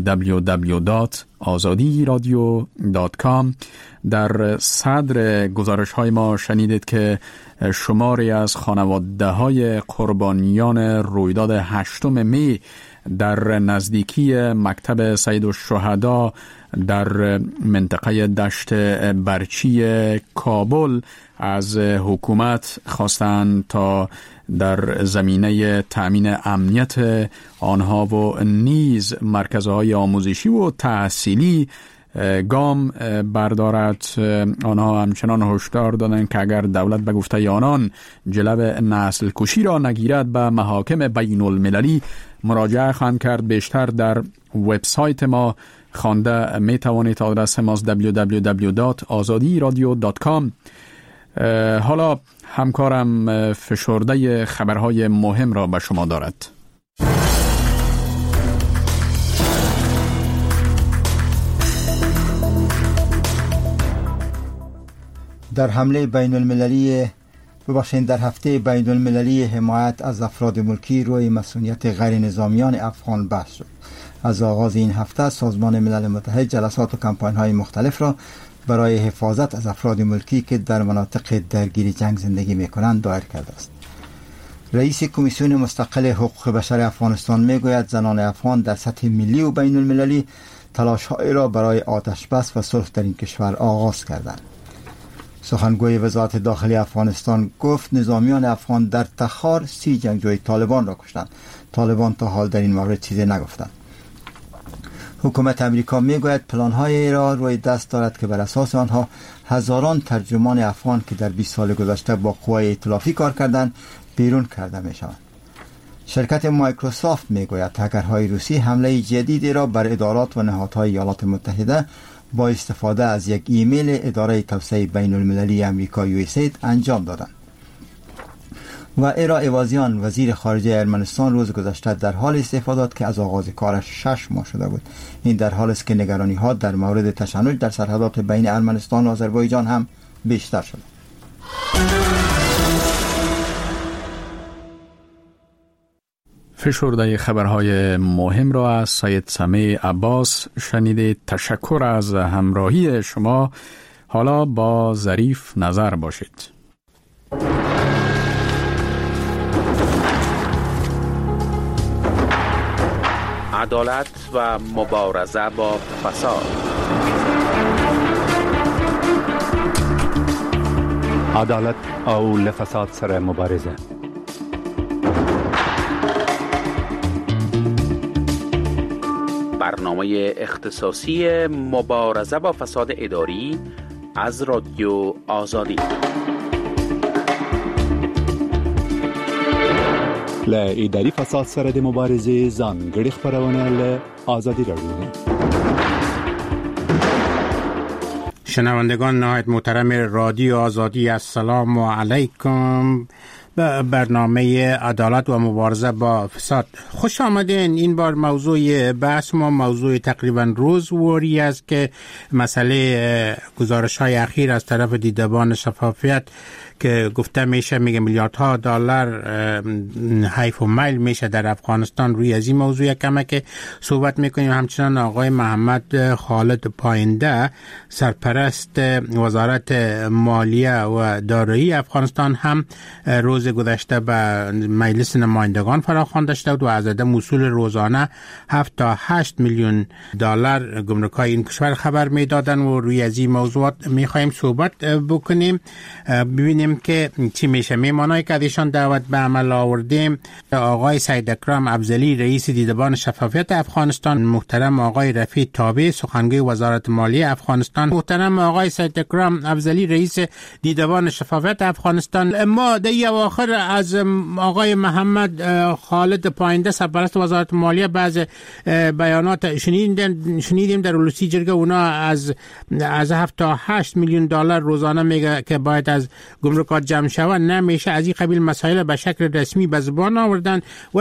www.azadiradio.com. در صدر گزارش‌های ما شنیدید که شماری از خانواده‌های قربانیان رویداد 8 می در نزدیکی مکتب سید الشهدا در منطقه دشت برچی کابل از حکومت خواستند تا در زمینه تأمین امنیت آنها و نیز مرکزهای آموزشی و تحصیلی گام بردارد. آنها همچنان هشدار دادند که اگر دولت به گفته آنان جلب نسل کشی را نگیرد به محاکم بین المللی مراجعه خواهند کرد. بیشتر در وبسایت ما خوانده می توانید. آدرس ما www.azadiradio.com. حالا همکارم فشرده خبرهای مهم را به شما دارد. در هفته بین المللی حمایت از افراد ملکی روی مسئولیت غیر نظامیان افغان بحث شد. از آغاز این هفته سازمان ملل متحد جلسات و کمپاین‌های مختلف را برای حفاظت از افراد ملکی که در مناطق درگیر جنگ زندگی می‌کنند دایر کرده است. رئیس کمیسیون مستقل حقوق بشر افغانستان میگوید زنان افغان در سطح ملی و بین المللی تلاش‌هایی را برای آتش بس و صلح در این کشور آغاز کردند. سخنگوی وزارت داخلی افغانستان گفت نظامیان افغان در تخار 30 جنگجوی طالبان را کشتند. طالبان تا حال در این مورد چیزی نگفتند. حکومت امریکا میگوید پلان‌هایی را روی دست دارد که بر اساس آنها هزاران ترجمان افغان که در 20 سال گذشته با قوای ائتلافی کار کردند بیرون کرده میشوند. شرکت مایکروسافت میگوید هکرهای روسی حمله جدیدی را بر ادارات و نهادهای ایالات متحده با استفاده از یک ایمیل اداره توسعه بین المللی امریکا USAID انجام دادند. و ایرا ایوازیان وزیر خارجه ارمنستان روز گذشته در حال استعفا داد که از آغاز کارش 6 ماه شده بود. این در حالی است که نگرانی ها در مورد تشنج در سرحدات بین ارمنستان و آذربایجان هم بیشتر شده. فشرده خبرهای مهم را از سید سمیع عباس شنیدید. تشکر از همراهی شما. حالا با ظریف نظر باشید. عدالت و مبارزه با فساد. عدالت او لفساد سره مبارزه. برنامه اختصاصی مبارزه با فساد اداری از رادیو آزادی. له اداري فساد سره د مبارزې ځانګړي خبرونه له آزادی رادیو. شنوندگان نهایت محترم رادیو آزادی، السلام علیکم. برنامه عدالت و مبارزه با فساد. خوش آمدین. این بار موضوع بحث ما موضوع تقریبا روزواری است که مسئله گزارش های اخیر از طرف دیدبان شفافیت که گفته میشه میلیاردها دلار حیف و میل میشه در افغانستان. روی از این موضوع کمه که صحبت میکنیم. همچنان آقای محمد خالد پاینده سرپرست وزارت مالیه و دارایی افغانستان هم روز گذشته به مجلس نمایندگان فراخوانده شد و از عدم وصول روزانه 7 تا 8 میلیون دلار گمرکای این کشور خبر میدادن و روی از این موضوعات میخوایم صحبت بکنیم، ببینیم که چی میشه. میمانایی که ازشان دعوت به عمل آوردیم آقای سید اکرم افضلی رئیس دیدبان شفافیت افغانستان، محترم آقای رفیع تابع سخنگوی وزارت مالیه افغانستان. محترم آقای سید اکرم افضلی رئیس دیدبان شفافیت افغانستان، ما در اواخر از آقای محمد خالد پاینده سرپرست وزارت مالیه بعض بیانات شنیدیم در اولوسی جرگه. اونا از 7 تا 8 میلیون دلار روزانه میگه که باید از گمرکات جمع شود، نمیشه. از این قبیل مسائل به شکل رسمی به زبان آوردن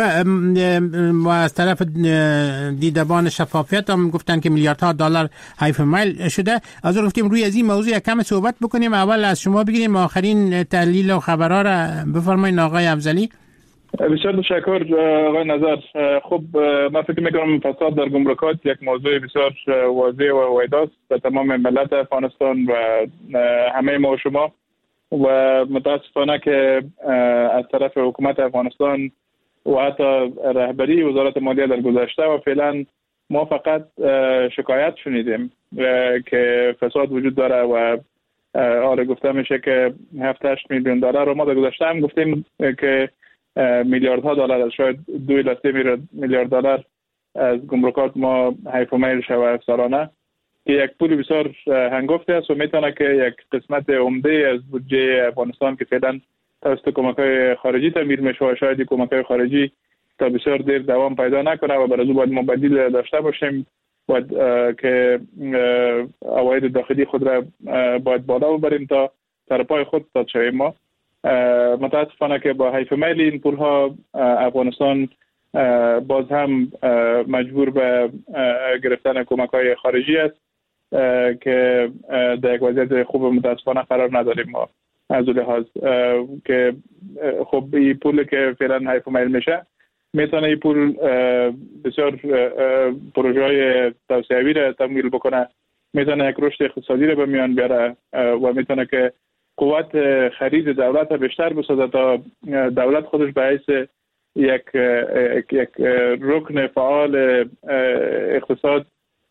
و از طرف دیدبان شفافیت هم گفتن که میلیاردها دلار حیف میل شده. از گفتیم روی از این موضوع کم صحبت بکنیم. اول از شما بگیریم آخرین تحلیل و خبرها را بفرمایید آقای افضلی. بسیار تشکر آقای نظر. خب من فکر میکنم فساد در گمرکات یک موضوع بسیار واضح و ویداست به تمام ملت افغانستان و همه ما و شما، و متاسفانه که از طرف حکومت افغانستان و حتی رهبری وزارت مالیه در گذشته و فعلا ما فقط شکایت شنیدیم که فساد وجود داره و آره گفته میشه که 7-8 میلیون دلار، و ما در گذشته هم گفتیم که میلیاردها دلار، شاید 2 الی 3 میلیارد دلار از گمرکات ما حیف و میل شود سالانه، که یک پول بسیار هنگفته است و میتونه که یک قسمت عمده از بودجه افغانستان که فعلا توسط کمک‌های خارجی تامین میشه و شاید کمک‌های خارجی تا بسیار دیر دوام پیدا نکنه و برای باید ما بدیل داشته باشیم، باید که عواید داخلی خود را باید بالا ببریم تا سر پای خود داد شویم. ما متاسفانه که با حیف میل این پول‌ها افغانستان باز هم مجبور به گرفتن کمک‌های خارجی است که در یک وضعیت خوب متاسفانه قرار نداریم ما از لحاظ که خب این پول که فعلا حیف میل میشه میتونه این پول بسیار پروژه‌های توسعه‌ای را تمویل بکنه، میتونه یک رشد اقتصادی را به میان بیاره و میتونه که قوت خرید دولت را بیشتر بسازه تا دولت خودش به حیث یک رکن فعال اقتصاد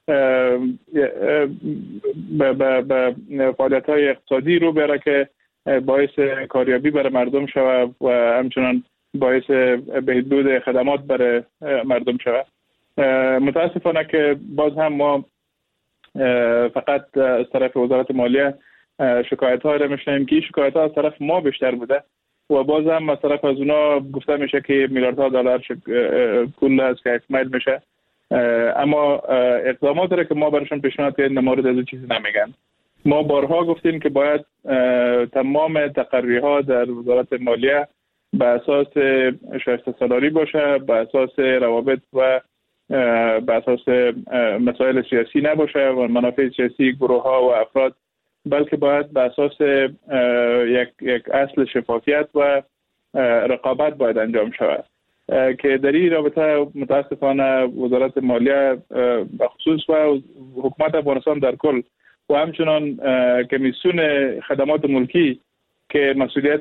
به فعالیت‌های اقتصادی رو بره که باعث کاریابی برای مردم شود و همچنان باعث بهبود خدمات برای مردم شود. متاسفانه که باز هم ما فقط از طرف وزارت مالیه شکایت‌ها را میشنیم که این شکایت‌ها از طرف ما بیشتر بوده و باز هم از طرف از اونا گفته میشه که میلیاردها دلار پول از که میل میشه، اما اقدامات را که ما براشون پیشنهاد کردیم در مورد از چیزی نمیگن. ما بارها گفتیم که باید تمام تقرری‌ها در وزارت مالیه به اساس شایسته سالاری باشه، به اساس روابط و به اساس مسائل سیاسی نباشه و منافع سیاسی گروه‌ها و افراد، بلکه باید به اساس یک اصل شفافیت و رقابت باید انجام شود که در این رابطه متاسفانه وزارت مالیه بخصوص و حکومت افغانستان در کل و همچنان کمیسیون خدمات ملکی که مسئولیت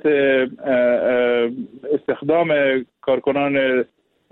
استخدام کارکنان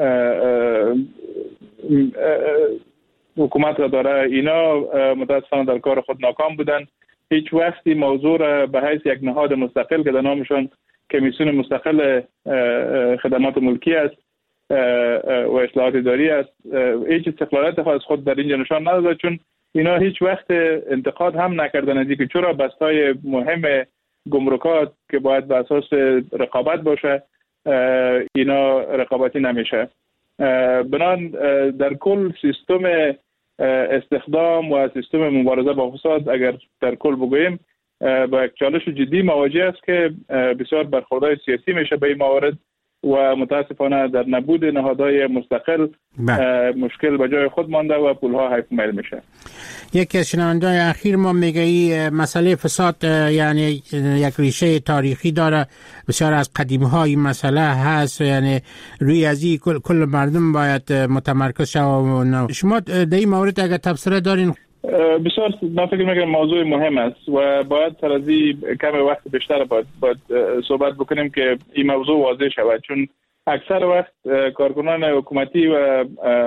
حکومت را داره، اینا متاسفانه در کار خود ناکام بودن. هیچ وقتی موضوع را به حیث یک نهاد مستقل که در نامشان کمیسیون مستقل خدمات ملکی است و اصلاحات اداری است هیچ استقلالات از خود در اینجا نشان نداده، چون اینا هیچ وقت انتقاد هم نکردن از اینکه چرا بستای مهم گمرکات که باید به اساس رقابت باشه اینا رقابتی نمیشه. بنان در کل سیستم استخدام و سیستم مبارزه با فساد اگر در کل بگوییم با یک چالش جدی مواجه است که بسیار برخوردهای سیاسی میشه به این موارد و متاسفانه در نبود نهادهای مستقل مشکل به جای خود مانده و پولها حیف میل میشه. یکی از شنونده‌های اخیر ما میگه این مسئله فساد یعنی یک ریشه تاریخی داره، بسیار از قدیم‌ها این مسئله هست، یعنی روی از این کل مردم باید متمرکز شوند. شما در این مورد اگر تبصره دارین؟ بسیار من فکر میکنم موضوع مهم است و باید سر از این کم وقت بیشتر باید صحبت بکنیم که این موضوع واضح شود، چون اکثر وقت کارکنان حکومتی و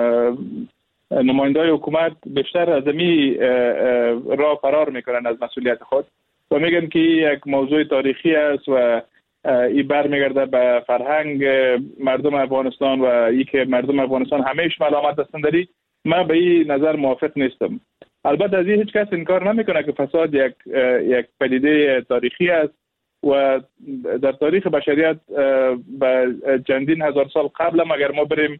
نماینده‌های حکومت بیشتر از این راه فرار میکنن از مسئولیت خود و میگن که یک موضوع تاریخی است و این برمیگرده به فرهنگ مردم افغانستان و ای که مردم افغانستان همیشه ملامت هستند. داری من به این نظر موافق نیستم. البته از این هیچ کس انکار نمیکنه که فساد یک پدیده تاریخی است و در تاریخ بشریت به چندین هزار سال قبل هم اگر ما بریم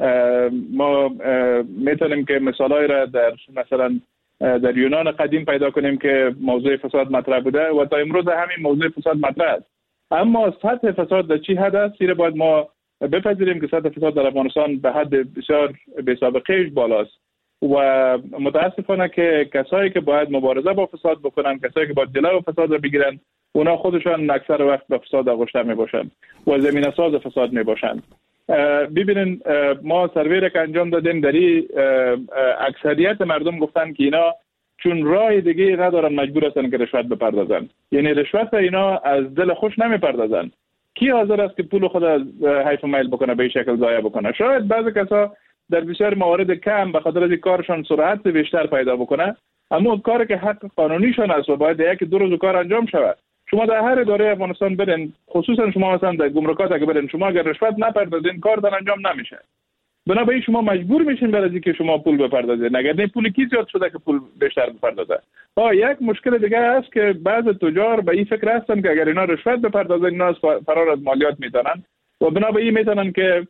ما میتونیم که مثالای را در مثلا در یونان قدیم پیدا کنیم که موضوع فساد مطرح بوده و تا امروز همین موضوع فساد مطرح است. اما سطح فساد در چی حد است؟ این باید ما بپذیریم که سطح فساد در افغانستان به حد بسیار بی‌سابقه‌اش بالاست و متاسفانه که کسایی که باید مبارزه با فساد بکنن، کسایی که باید جلوی فساد رو بگیرن، اونا خودشان اکثر وقت به فساد آغشته میباشند و زمینه ساز فساد میباشند. ببینین ما سروی که انجام دادیم داری اکثریت مردم گفتن که اینا چون راه دیگه ندارن مجبور هستن که رشوت بپردازن، یعنی رشوت اینا از دل خوش نمیپردازن. کی حاضر است که پول خود از حیف و میل بکنه به این شکل ضایع بکنه؟ شاید بعضی کسا در بسیار موارد کم به خاطر از کارشان سرعت بیشتر پیدا بکنه، اما کاری که حق قانونیشان است و باید یک دو روز کار انجام شود. شما در هر اداره افغانستان برین، خصوصا شما مثلا در گمرکات اگه برین، شما اگر رشوت نپردازین کارتان انجام نمیشه. بنابراین شما مجبور میشین برای که شما پول بپردازید، اگر نه پول کی زیاد شده که پول بیشتر بپردازه. یک مشکل دیگه است که بعض تجار به این فکر هستن که اگر اینا رشوت بپردازن اینا فرار از مالیات میتونن و بنابراین میتونن که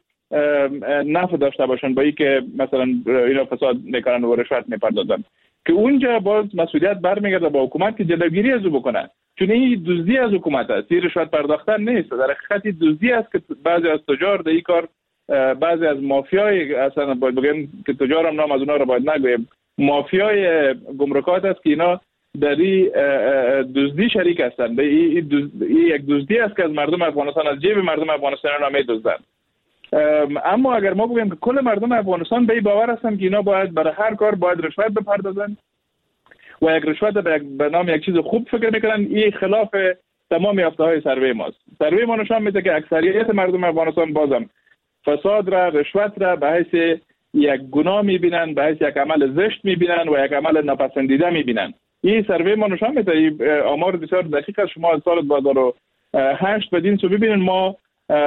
نفع داشته باشن با اینکه مثلا اینا فساد میکنن و رشوت میپردازن، که اونجا باز مسئولیت برمیگرده با حکومت که جلوگیری از او بکنه، چون این دزدی از حکومت است، این رشوت پرداختن نیست، در حقیقت دزدی است که بعضی از تجار در این کار، بعضی از مافیای اصلا باید بگیم که تجار هم نام از اونا رو باید نگویم، مافیای گمرکات است که اینا در این دزدی شریک هستند. این یک دزدی است که از مردم افغانستان، از جیب مردم افغانستان را میدزدند. اما اگر ما بگیم که کل مردم افغانستان به این باور هستند که اینا باید برای هر کار باید رشوت بپردازن و یک رشوت به نام یک چیز خوب فکر میکنن، این خلاف تمام یافته‌های سروی ماست. سروی ما نشان میده که اکثریت مردم افغانستان بازم فساد را، رشوت را به حیث یک گناه میبینن، به حیث یک عمل زشت میبینن و یک عمل ناپسندیده میبینن. این سروی ما نشان میده، آمار بسیار دقیق است. شما از سال 2008 بدین سو ببینید، ما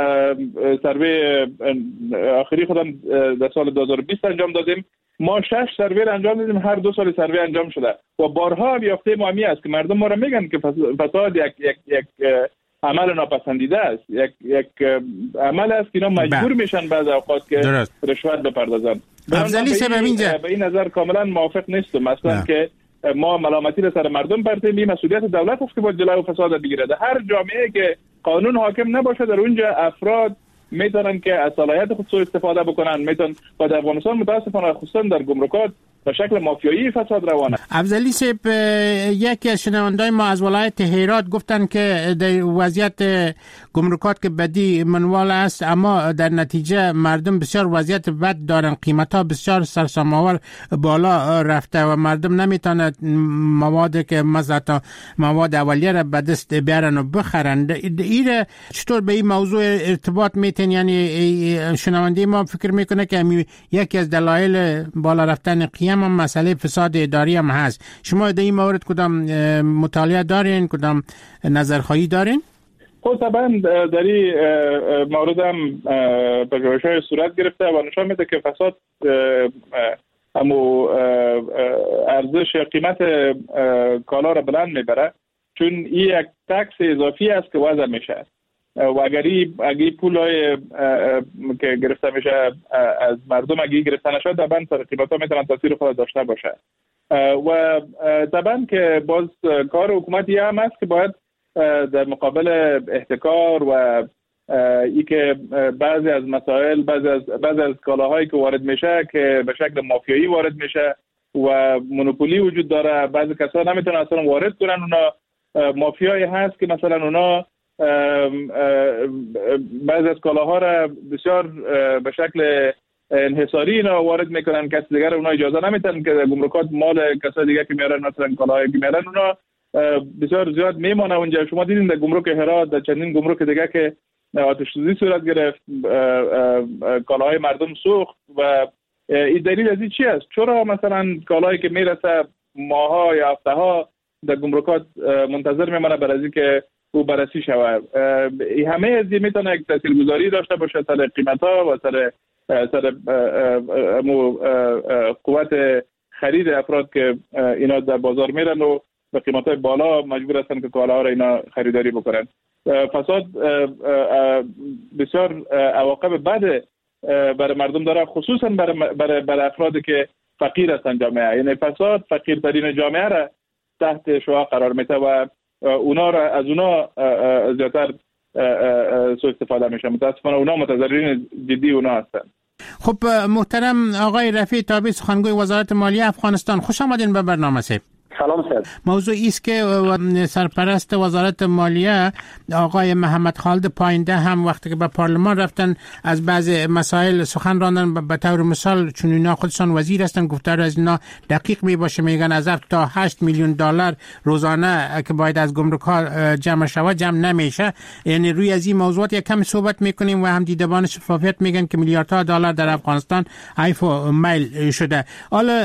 سروی آخری خودم در سال 2020 انجام دادیم، ما 6 سروی انجام دادیم، هر 2 سال سروی انجام شده و بارها یافته ما همی است که مردم ما را میگن که فساد یک عمل ناپسندیده است، یک عمل است که اینا مجبور میشن بعض اوقات که رشوت بپردازن. افضلی صاحب اینجا به این نظر کاملا موافق نیستم مثلا که ما ملامتی را سر مردم پرتیم. مسئولیت دولت است که باید جلوی فساد بگیره. در هر جامعه که قانون حاکم نباشه در اونجا افراد میتونن که از صلاحیت خود سوء استفاده بکنن، میتونن. و در افغانستان متاسفانه خصوصا در گمرکات به شکل مافیایی فساد روانه. افضلی صاحب، یکی از شنوندای ما از ولایت هرات گفتن که در وضعیت گمرکات که بدی منوال است، اما در نتیجه مردم بسیار وضعیت بد دارن، قیمتا بسیار سرسام‌آور بالا رفته و مردم نمیتونن مواد که مثلا مواد اولیه را به دست بیارن و بخرن. این چطور به این موضوع ارتباط میتین؟ یعنی شنونده ما فکر میکنه که یکی از دلایل بالا رفتن قیمت هم مسئله فساد اداری هم هست. شما در این مورد کدام مطالعه دارین، کدام نظرخواهی دارین؟ خب طبعا در این مورد هم پژوهش‌های صورت گرفته و نشان میده که فساد ارزش قیمت کالا را بلند میبره، چون این یک تکس اضافی است که وضع میشه و اگه پولای که گرفته میشه از مردم اگه گرفته نشد، طبعا قیمتا میتونن تاثیر خود داشته باشه. و طبعا که باز کار حکومت یه هم است که باید در مقابل احتکار و ای که بعضی از مسائل بعضی از کالاهایی که وارد میشه که به شکل مافیایی وارد میشه و مونوپولی وجود داره، بعضی کسا نمیتونن اصلا وارد کنن. اونا مافیایی هست که مثلا اونا بعضی از کالاها را بسیار به شکل انحصاری اینا وارد میکنن، کسی دیگر اونا اجازه نمیتن که گمرکات مال کسای دیگه که میارن مثلا کالاهایی که میارن اونا بسیار زیاد میمونه اونجا. شما دیدین در گمرک هرات، در چندین گمرک دیگه که آتش سوزی صورت گرفت، کالاهای مردم سوخت و این دلیل از این چی است؟ چرا مثلا کالایی که میرسه ماها یا هفته ها در گمرکات منتظر میمونه برای اینکه او بررسی شود؟ همه از این میتونه یک تاثیرگذاری داشته باشه سر قیمت‌ها و سر قوت خرید افراد که اینا در بازار میرن و به قیمت‌های بالا مجبور هستن که کالاها را اینا خریداری بکنن. فساد بسیار عواقب بد برای مردم داره، خصوصا برای افرادی که فقیر هستن جامعه. یعنی فساد فقیرترین جامعه را تحت شعاع قرار میده و اونا را از اونا زیادتر سوء استفاده میشه. متاسفانه اونا متضررین جدی اونا هستن. خب محترم آقای رفیع تابی، سخنگوی وزارت مالیه افغانستان، خوش آمدین به برنامه سید. سلام سید. موضوعی است که سرپرست وزارت مالیه آقای محمد خالد پاینده هم وقتی که به پارلمان رفتن از بعضی مسائل سخن راندن. به طور مثال چون اینا خودشان وزیر هستن، گفتار از اینا دقیق می باشه، میگن از 7 تا 8 میلیون دلار روزانه که باید از گمرک ها جمع شود جمع نمیشه. یعنی روی از این موضوعات یک کم صحبت میکنیم و هم دیدبان شفافیت میگن که میلیاردها دلار در افغانستان حیف و میل شده. حالا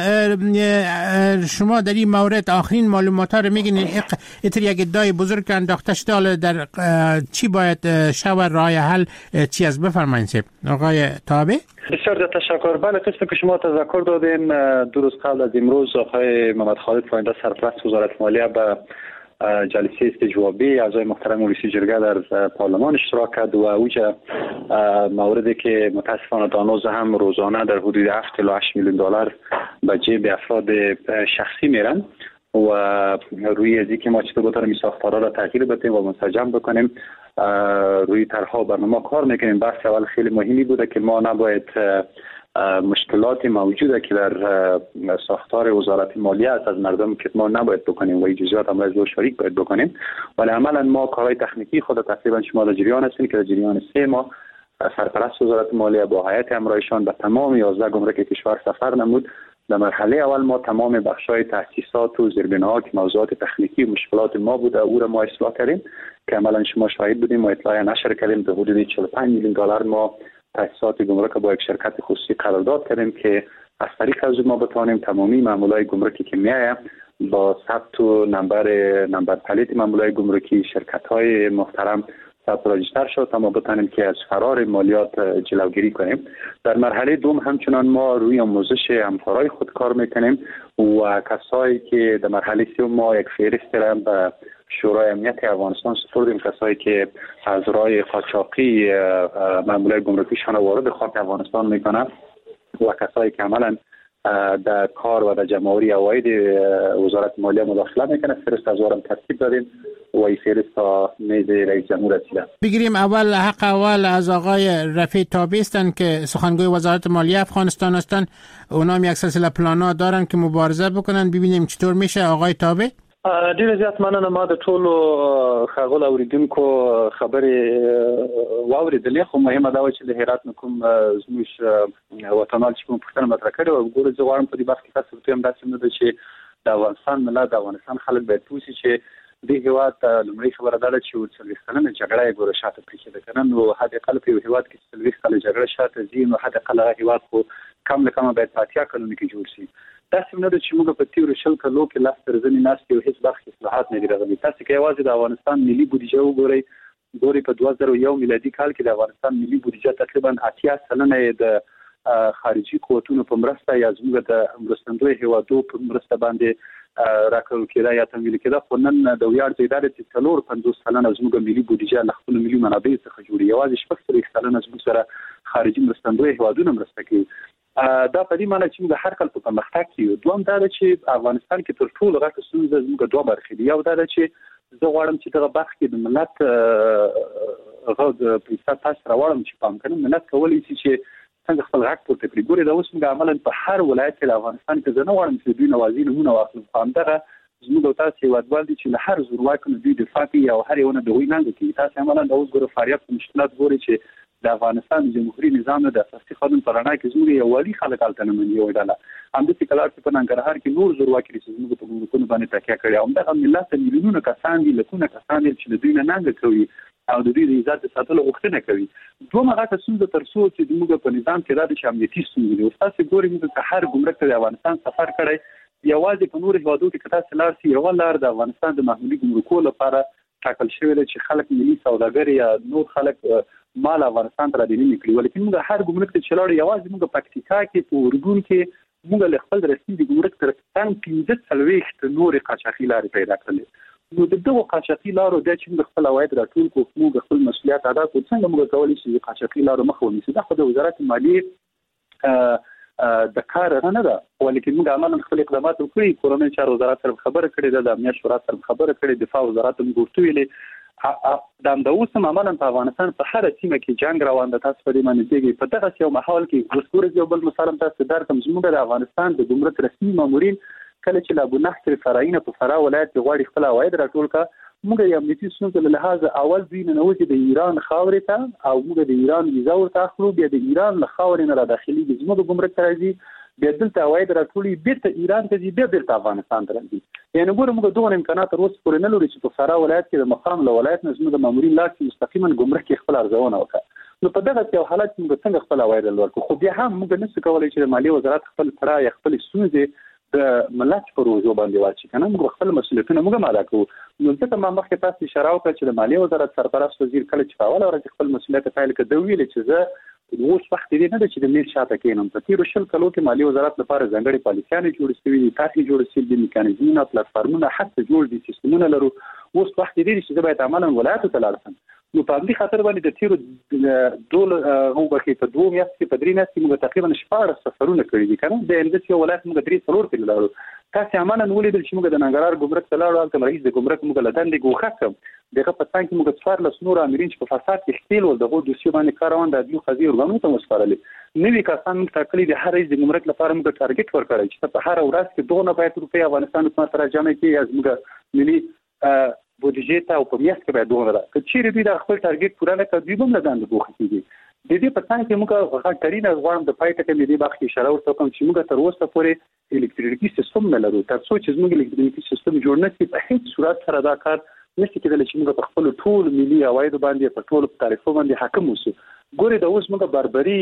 شما در این مورد آخرین معلومات ها رو میگین، ایتر یک ادعای بزرگ انداخته شده، حالا در چی باید شود راه حل چی از بفرمایید سید آقای تابع؟ بسیار تشکر. بله، قسمی که شما تذکر دادین، دو روز قبل از امروز آقای محمد خالد پاینده سرپرست وزارت مالیه به جلسه استجوابی اعضای محترم مجلس جرگه در پارلمان اشتراک کرد و اوجه موردی که متاسفانه دانوز هم روزانه در حدود 7 تا 8 میلیون دلار به جیب افراد شخصی میرن و روی ازی که ما چطور بتونیم این ساختارها را تغییر بدیم و منسجم بکنیم روی طرح‌ها و برنامه کار میکنیم. بحث اول خیلی مهمی بوده که ما نباید مشکلات موجوده که در ساختار وزارت مالیه است از مردم کتمان نباید بکنیم و جزئیات هم از شریک باید بکنیم، ولی عملا ما کارهای تکنیکی خود تقریبا شما در جریان هستیم که در جریان 3 ماه سرپرست وزارت مالیه با هیئت همراهشان به تمام 11 گمرک کشور سفر نمود. در مرحله اول ما تمام بخش‌های تاسیسات و زیربناها که موضوعات تکنیکی و مشکلات ما بوده او را ما اصلاح کردیم که عملا شما شاهد بودیم و اطلاع نشر کردیم. به حدود 45 میلیون دلار ما تاسیسات گمرک با یک شرکت خصوصی قرارداد کردیم که از طریق از ما بتوانیم تمامی مامورای گمرکی که میآید با ثبت و نمبر پلیت مامورای گمرکی شرکت‌های محترم ثبت راجستر شد تا ما بتانیم که از فرار مالیات جلوگیری کنیم. در مرحله دوم همچنان ما روی آموزش همکارای خود کار میکنیم و کسایی که در مرحله سوم ما یک فهرست را به شورای امنیت افغانستان سپردیم، کسایی که از راه قاچاقی مامورای گمرکیشان وارد خاک افغانستان میکنند و کسایی که عملا در کار و در جمع‌آوری عواید وزارت مالیه مداخله میکنه. فهرست از وارم ترتیب دادیم و این فهرست تا میز رئیس جمهور رسیده. بگیریم اول حق اول از آقای رفیع تابی هستند که سخنگوی وزارت مالیه افغانستان هستند. اونا هم یک سلسله پلانا دارن که مبارزه بکنن، ببینیم چطور میشه. آقای تابی ډیر زیات مننه. ما د ټولو خاغل اوریدونکو خبرې واوریدلې، خو مهمه دا و چې د هرات کوم زموږ وطنوال چې کوم پوښتنه مطرح کړې وه، ګوره زه غواړم په دې بحث کې تاسو ته هم داسې نه ده چې د افغانستان ملت د افغانستان خلک باید پوه شي چې دې هېواد ته لومړۍ خبره دا ده چې 40 کلنه جګړه یې ګوره شاته پرېښې ده که نه، نو حداقل په یو هېواد کې چې 40 کاله جګړه شاته ځي نو حداقل هغه هېواد خو کم له کمه باید په 80 کلونو کې جوړ شي. داسې نه ده چې موږ په تیرو 20 کلو کې لاس تر زنې ناستې او هېڅ برخې اصلاحات نه دي راغلي. تاسې که یوازې د افغانستان ملي بودیجه وګورئ په 2001 میلادي کال کې د افغانستان ملي بودیجه تقریبا 80 سلنه یې د خارجي قوتونو په مرسته یا زموږ د مرستندوی هېوادو په مرسته باندې راکړل کېده یا تمویل کېده، خو نن د ویاړ ځای دا دی چې 450 سلنه زموږ ملي بودیجه له خپلو ملي منابعو څخه جوړي، یوازې 40 سلنه زموږ سره خارجي مرستندوی هېوادونه مرسته کوي. دا په دې معنی چې موږ هر کله په مختګ کې دوم دا چې افغانستان کې تر ټولو غټه ستونزه موږ دوه برخې دي. یو دا چې زه غواړم چې دغه برخه کې د ملت غوډ په تاسو راوړم چې پام کړم ملت کولای شي چې څنګه خپل حق پورته کړي. ګوري دا اوس موږ عملاً په هر ولایت کې د افغانستان کې زه نه غواړم چې دوی نوازي نمونه واخلم، خو همدغه زموږ او تاسو هیوادوال دي چې له هر زورواکو نه دوی دفاع کوي او هر یو نه د دوی نه کوي. تاسو عملاً د اوس ګورو فاریاب په مشکلات ګوري چې د افغانستان جمهوریت نظام د اساسي قانون پر رڼا کې زموږ یو والی خلک الته نه مني یو ډاله همدې کلار په ننګرهار کې نور زورواکي چې زموږ په ګمرکونو باندې تکیه کړي او دغه ملت میلیونونه کسان دي لکونه کسان چې د دوی نه ننګ کوي او د دوی د عزت ساتلو غوښتنه کوي. دوه غټه ستونزه تر څو چې موږ په نظام کې د امنیتي ستونزې دي. تاسو ګورئ موږ که هر ګمرک ته د افغانستان سفر کړی یوازې په نور هیوادو کې تاسو لار سي یو لار د افغانستان د معمولی ګمرکو لپاره ټاکل شوی دی چې خلک ملي سوداګر یا نور خلک مال افغانستان ته راځي نه کړي. ولیکن موږ هر ګمرک ته چلاړ یوازې موږ پکتیکا کې په اورګون کې موږ له خپل رسمي ګمرک تر څنګ 15 نور قاچاقي لارې پیدا کړلې. نو دغه قاچاقي لارو د چې موږ خپل عواید راټول کوو موږ خپل مسؤلیت ادا کوو څنګه موږ کولی شو چې قاچاقي لارو مخ ونیسو. دا خو د وزارت مالیې د کار نه ده ولیکن موږ عملاً خپل اقدامات وکړي. کورنۍ چارو وزارت سره خبره کړې ده، د امنیت شورا سره خبره کړې، دفاع وزارت هم ګورته ویلې د اوس عملاً په افغانستان په هر سیمه کې جنگ روان ده. تاسو په دې باندې دیږي په دغه یو ماحول کې ګورګور یو بل مثلا تاسو درکم زموږ د افغانستان د ګمرک رسمي مامورین کله چې لا بنحت فرعین په فرا ولایت کې غواړي خپل عواید راټول کا موږ یې امنیتي ستونزې له لحاظه اول دوی نه نوځي د ایران خاورې ته او موږ د ایران ویزا ورته اخلو بیا د ایران له خاورې نه را داخلي زموږ ګمرک ته راځي بیا دلته عواید راټولي بیرته ایران ته ځي بیا بیرته افغانستان ته راځي. یعنې ګوره موږ دوه امکانات تر اوسه پورې نه لرو چې په فرا ولایت کې د مقام له ولایت نه زموږ د مامورین لاس کې مستقیما ګمرک کې خپل ارزونه وکړه. نو په دغه یو حالت موږ څنګه خپل عواید ورکړو؟ خو بیا هم موږ نشو کولای چې د مالیې وزارت خپل فرا یا خپل ستونزې د ملت پر روزو باندې واچي کنه موږ خپل مسؤلیتونه موږ ادا کوو. نو ځکه ما مخکې تاسو اشاره وکړه چې د مالیې وزارت سرپرست وزیر کله چې په اوله ورځ خپل مسؤلیت پیل کړ دوی ویل چې زه اوس وخت دی نه چې د میل شاته کېنم. په تیر شل کلو کې مالیې وزارت لپاره ځانګړي پالیسیانې جوړې شوې دي، طرحې جوړې شوې دي، میکانیزمونه پلیټفارمونه حتی جوړ دي، سیستمونه لرو. اوس وخت دی چې باید عملاً ولایتو ته لاړ شم. نو په دې خاطر باندې د تیر ډول هغه کې په 2 میاشتې په 3 میاشتې موږ تقریبا 14 سفرونه کړی دي کنه د اندس یو ولایت موږ 3 کې لاړو. تاسو عملاً ولیدل چې موږ د ننګرهار ګمرک ته لاړو البته رئیس د ګمرک موږ له دندې ګوښه دغه په څنګه کې موږ څوار له نور امرین چې په فساد کې خپل ول دغه دوسیه باندې کاروان د ادیو خزي ورغنو ته مسفرلې نوې کسان موږ ټاکلي د هر رئیس د ګمرک لپاره موږ ټارګټ ورکړی چې په هر ورځ کې 2 باید روپۍ افغانستان حکومت راجمع کړي از موږ ملي بودجه ته او په میاشت کې باید 2 که چیرې دوی د خپل ټارګټ پوره نه کړي دوی هم له دندې ګوښه کیږي. د دې په څنګه کې موږ غټرینه غواړم د پایته کې دې باخ اشاره ورته کوم چې موږ تر اوسه پورې الکتریکي سیستم نه لرو. تر څو چې موږ الکتریکي سیستم جوړ نه کړي په هیڅ صورت سره دا کار نشي کېدلی چې موږ په خپل ټول ملي عواید باندې په ټول تعرفو باندې حاکم اوسو. ګوري دا اوس موږ بربري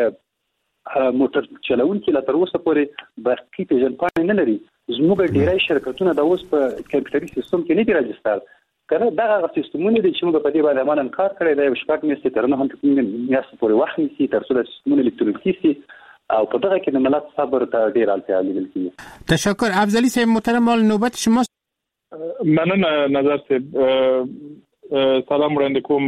موټر چلوونکي لا تر اوسه پورې برقي پیژندپاڼې نه لري. زموږ ډیری شرکتونه دا اوس په کمپیوټري سیستم کې نه دي راجستر کنه. دغه سیستمونه دي چې موږ په دې باندې عملاً کار کړی دی. شپږ میاشتې تر نه هم میاشتې پورې وخت نیسي تر څو د سیستمونه الکترونیکي شي او په دغه کې د ملت صبر ته ډیر اړتیا لیدل کیږي. تشکر. افضلی صاحب محترم نوبت شماست. مننه نظر صاحب. سلام وړاندې کوم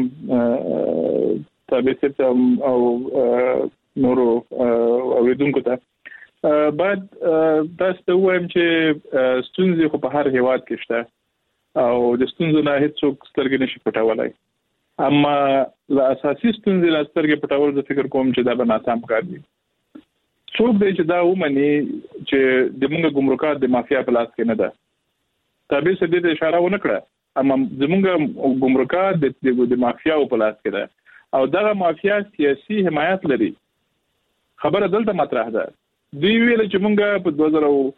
تابع صاحب او نورو اوریدونکو ته. بعد تاسو وایم چې ستونزې خو په هر هیواد کې شته او د ستونزو نه هیڅوک سترګې نشي پټولای، اما له اساسي ستونزې له سترګې پټول زه فکر کوم چې دا به ناسم کار دی. څوک دی چې دا ومني چې د موږ ګمرکات د مافیا په لاس کې نه ده. تابع صاحب دې اشاره ونه کړه اما زموږ ګمرکات د مافیا په لاس کې ده او دغه مافیا سیاسي حمایت لري. خبره دلته مطرح ده. دوی ویل چې موږ په 2000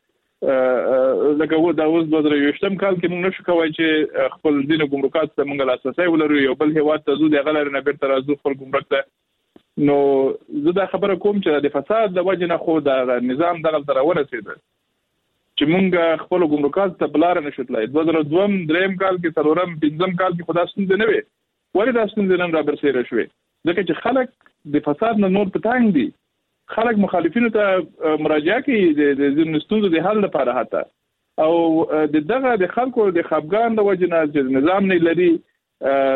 لکه دا اوس 2020 کال کې موږ نشو کولی چې خپل دین ګمرکات ته موږ لاسرسی ولرو. یو بل هیواد ته ځو د هغه لارې نه بیرته راځو خپل ګمرک ته. نو زه دا خبره کوم چې د فساد د وجې نه خو د نظام دغلته راورسېده چې موږ خپل ګمرکات ته په لاره نشو تللی. 2002 دریم کال کې څلورم پنځم کال کې خو دا ستونزې نه وې. ولې دا ستونزې نن رابرسېره شوې؟ ځکه چې خلک د فساد نه نور په تنګ دي. خلک مخالفینو ته مراجعه کوي د ستونزو د حل لپاره حتی او دغه د خلکو د خپګان د وجې نه چې نظام نه لري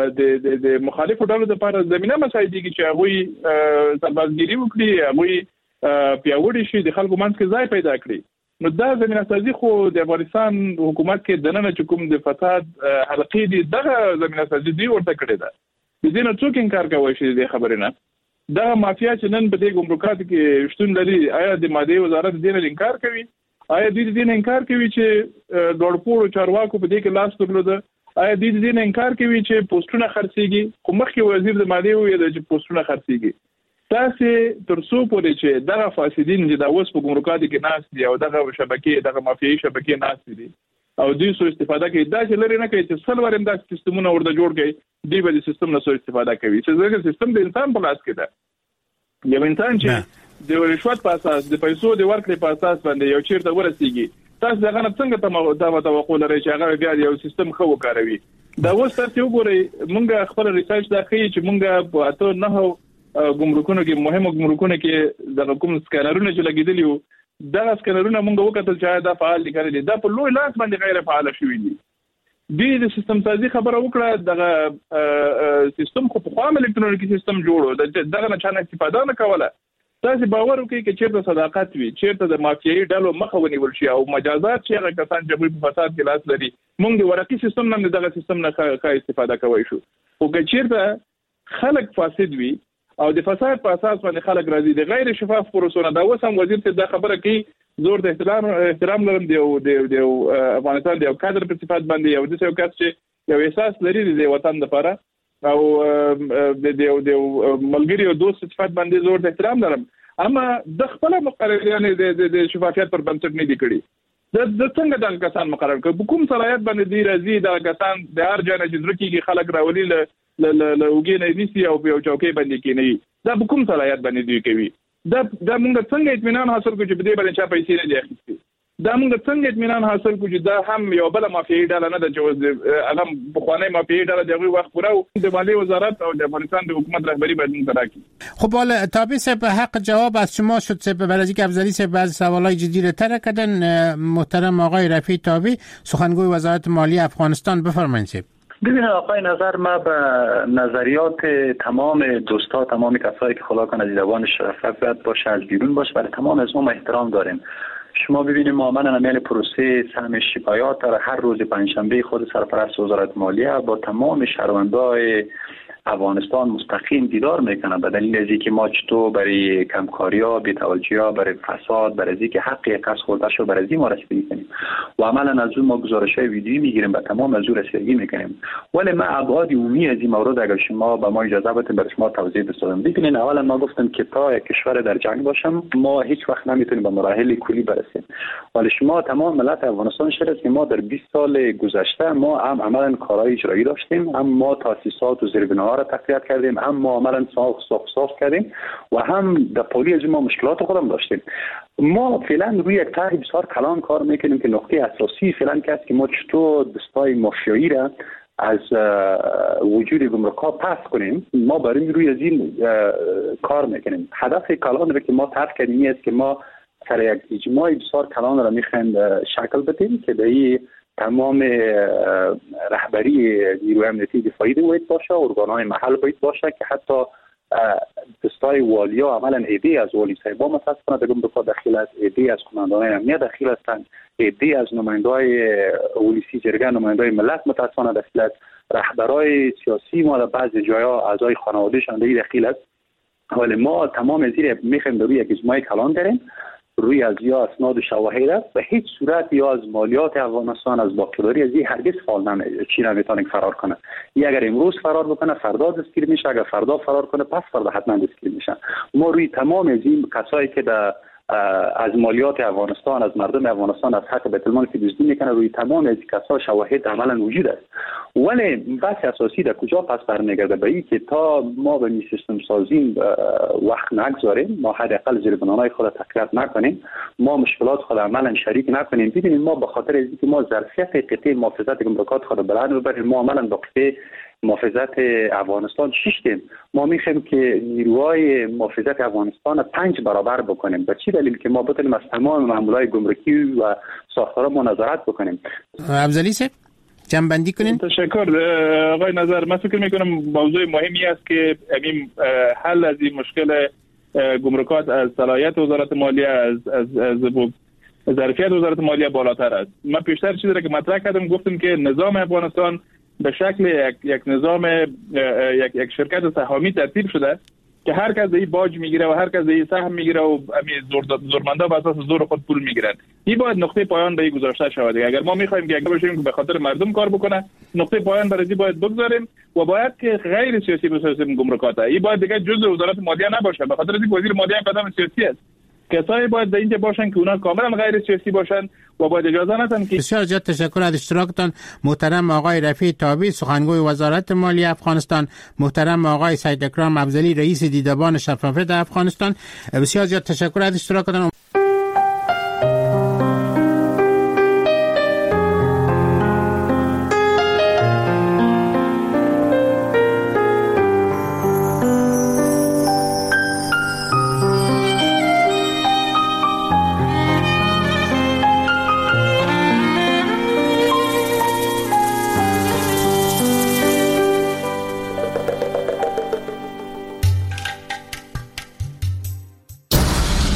د مخالفو ډلو لپاره زمینه مساعدېږي چې هغوی سربازګیري وکړي، هغوی پیاوړي شي د خلکو منځ کې ځای پیدا کړي. نو دا زمينه سازي خو د افغانستان حکومت کې د نن چې کوم د فساد حلقې دي دغه زمينه سازي دی ورته کړې ده. د دې نه څوک انکار کوي چې د خبرې نه دا مافیا چې نن په دې ګمرکات کې شتون لري آیا د مالیې وزارت دې نه انکار کوي؟ آیا دې نه انکار کوي چې ګډپوړو چارواکو په دې کې لاس درلود؟ آیا دې نه انکار کوي چې پوسټونه خرڅيږي؟ کوم مخکې وزیر د مالیې ویل چې پوسټونه خرڅيږي. تاسو ترڅو پورې چې دغه فاسدین چې دا اوس په ګمرکات کې ناس دي او دغه شبکې دغه مافیایي شبکې ناس دي او دوی سو استفاده کوي دا چې لري نه کوي چې سلور امدا سیستمونه ورته جوړ کړي دی به سیستم نه سو استفاده کوي چې زګر سیستم د انسان په لاس کې ده. یو انسان چې د رشوت په اساس د پیسو د ورکړې په اساس باندې یو چیرته ورسیږي تاسو دغه نه څنګه توقع لرئ چې هغه بیا یو سیستم خو وکاروي؟ دا اوس تاسو وګورئ مونږ خپل ریسرچ دا کوي چې مونږ په اته نه ګمرکونو کې مهمه ګمرکونو کې د کوم سکانرونه چې لګیدلی وو دا سکانرونه موږ وکتل چې دا فعال دي کړي دا په لوی لاس باندې غیر فعال شوی دي. د سیستم سازي خبره وکړه دغه سیستم خو په خام الکترونیکی سیستم جوړو دغه نه چانه استفاده نه کوله. تاسو باور وکړئ چې چیرته صداقت وي چیرته د مافیایي ډلو مخه ونیول شي او مجازات چې هغه کسان چې په فساد کې لاس لري موږ د ورقي سیستم نه دغه سیستم نه ښه استفاده کوي شو. او که چیرته خلک فاسد وي او د فساد په اساس باندې خلک راځي د غیر شفاف پروسونه دا وسم وزیر ته دا خبره کوي زور د احترام لرم دی افغانستان دی او کادر په صفات باندې یو د څو کس چې یو احساس لري د وطن لپاره او د ملګری او دوست صفات باندې زور د احترام لرم اما د خپل مقررین د شفافیت پر بنسټ نه دی کړی د څنګه د کسان مقرر کړي کوم صلاحیت باندې دی راځي د کسان د هر ځای چې درکېږي خلک راولي ل وګینې نيسي او په چوکۍ باندې کې نه دا کوم صلاحیت باندې دی کوي دا موږ څنګه اطمینان حاصل کوو چې په دې باندې چا پیسې نه دی اخیستي دا موږ څنګه اطمینان حاصل کوو چې دا هم یو بل مافیایي ډله نه ده چې هغه بخواني مافیایي ډله دغه وخت پوره د مالیې وزارت او د افغانستان د حکومت رهبری باید راکړي. خب حالا تابع صاحب حق جواب از شما شد صاحب برای اینکه افضلی صاحب بعضی سوالای جدی رو طرح کردن. محترم آقای رفیع تابع سخنگوی وزارت مالیه افغانستان بفرمایید صاحب. ببینید آقای نظر ما به نظریات تمام دوستا تمام کسایی که خدا کنه دیدبان شرفت باشه از بیرون باشه برای تمام از ما احترام داریم. شما ببینید ما عمل پروسه سهم شکایات را هر روز پنجشنبه خود سرپرست وزارت مالیه با تمام شهروندان افغانستان مستقیم دیدار میکنه به دلیل از اینکه ما چطور برای کمکاری‌ها بی‌توجهی‌ها برای فساد برای اینکه حق کس خورده شو برای این ما رسیدگی کنیم و عملا از اون ما گزارش‌های ویدیویی میگیریم و تمام از اون رسیدگی میکنیم. ولی ما ابعاد عمومی از این مورد اگر شما به ما اجازه بدید برای شما توضیح بدم. ببینید اولا ما گفتم که تا یک کشور در جنگ باشم ما هیچ وقت نمیتونیم به مراحل کلی برسیم. ولی شما تمام ملت افغانستان شد که ما در 20 سال گذشته ما هم عملا کارهای اجرایی داشتیم هم ما تاسیسات و زیربناها را تقویت کردیم هم ما عملا ساخت کردیم و هم در پولی از ما مشکلات خودم داشتیم. ما فعلا روی یک طرح بسیار کلان کار میکنیم که نقطه اساسی فعلا که است که ما چطور دستای مافیایی را از وجود گمرک‌ها پس کنیم. ما برای روی از این کار میکنیم. هدف کلان را که ما طرح کردیم است که ما سر یک اجماع بسیار کلان را میخوایم شکل بدیم که به تمام رهبری نیروی امنیتی دفاعی باید باشه، ارگان‌های محل باید باشه که حتی دستای والیا عملا ایده از والی صاحبا متاسفانه در گمرک داخل است، ایده از کماندانان امنیت داخل هستند، ایده از نماینده‌های ولسی جرگه نماینده‌های ملت متاسفانه داخل است، رهبرای سیاسی ما در بعضی جاها اعضای خانواده‌شان داخل است. ولی ما تمام از این می‌خوایم روی یک اجماع کلان داریم روی از یا اسناد و شواهد به هیچ صورت یا از مالیات افغانستان از باقیداری از این هرگز نمیتونه فرار کنه. اگر امروز فرار بکنه فردا دستگیر میشه، اگر فردا فرار کنه پس فردا حتما دستگیر میشه. ما روی تمام از این کسایی که از مالیات افغانستان از مردم افغانستان از حق بیت المال که دزدی میکنه روی تمام از کسا شواهد عملا وجود است. ولی بحث اساسی در کجا پس برمیگرده به این که تا ما به سیستم سازی وقت نگذاریم، ما حداقل زیربناهای خود تقویت نکنیم، ما مشکلات خود عملا شریک نکنیم. ببینید ما به خاطر از اینکه ما ظرفیت قطعه محافظت گمرکات خود بلند ببریم، ما عملا با قطعه محافظت افغانستان شیشتیم. ما میخوایم که نیروهای محافظت افغانستان 5 برابر بکنیم. به چی دلیل؟ که ما بتونیم از تمام معاملات گمرکی و ساختارها ما نظارت بکنیم. افضلی صاحب جنبندی کنین. تشکر آقای نظر. من فکر میکنم موضوع مهمی است که همین حل از این مشکل گمرکات از صلاحیت وزارت مالیه از ظرفیت وزارت مالیه بالاتر است. من پیشتر چیزی را که مطرح کردم گفتم که نظام افغانستان به شکل یک نظام یک شرکت سهامی ترتیب شده که هر کس این باج میگیره و هر کس این سهم میگیره و زورمندا به اساس زور خود پول میگیرن. این باید نقطه پایان به این گذاشته شود. اگر ما میخوایم که باشیم که به خاطر مردم کار بکنه، نقطه پایان برای این باید بگذاریم و باید که غیر سیاسی بسازیم گمرکات. این باید دیگه جزء وزارت مالیه نباشه، به خاطر اینکه وزیر مالیه قدم سیاسی است. کسایی باید در اینجا باشن که اونا کاملا غیر سیاسی باشن و باید اجازه ندن که. بسیار زیاد تشکر از اشتراکتان محترم آقای رفیع تابی سخنگوی وزارت مالیه افغانستان، محترم آقای سید اکرام افضلی رئیس دیدبان شفافیت افغانستان. بسیار زیاد تشکر از اشتراکتان.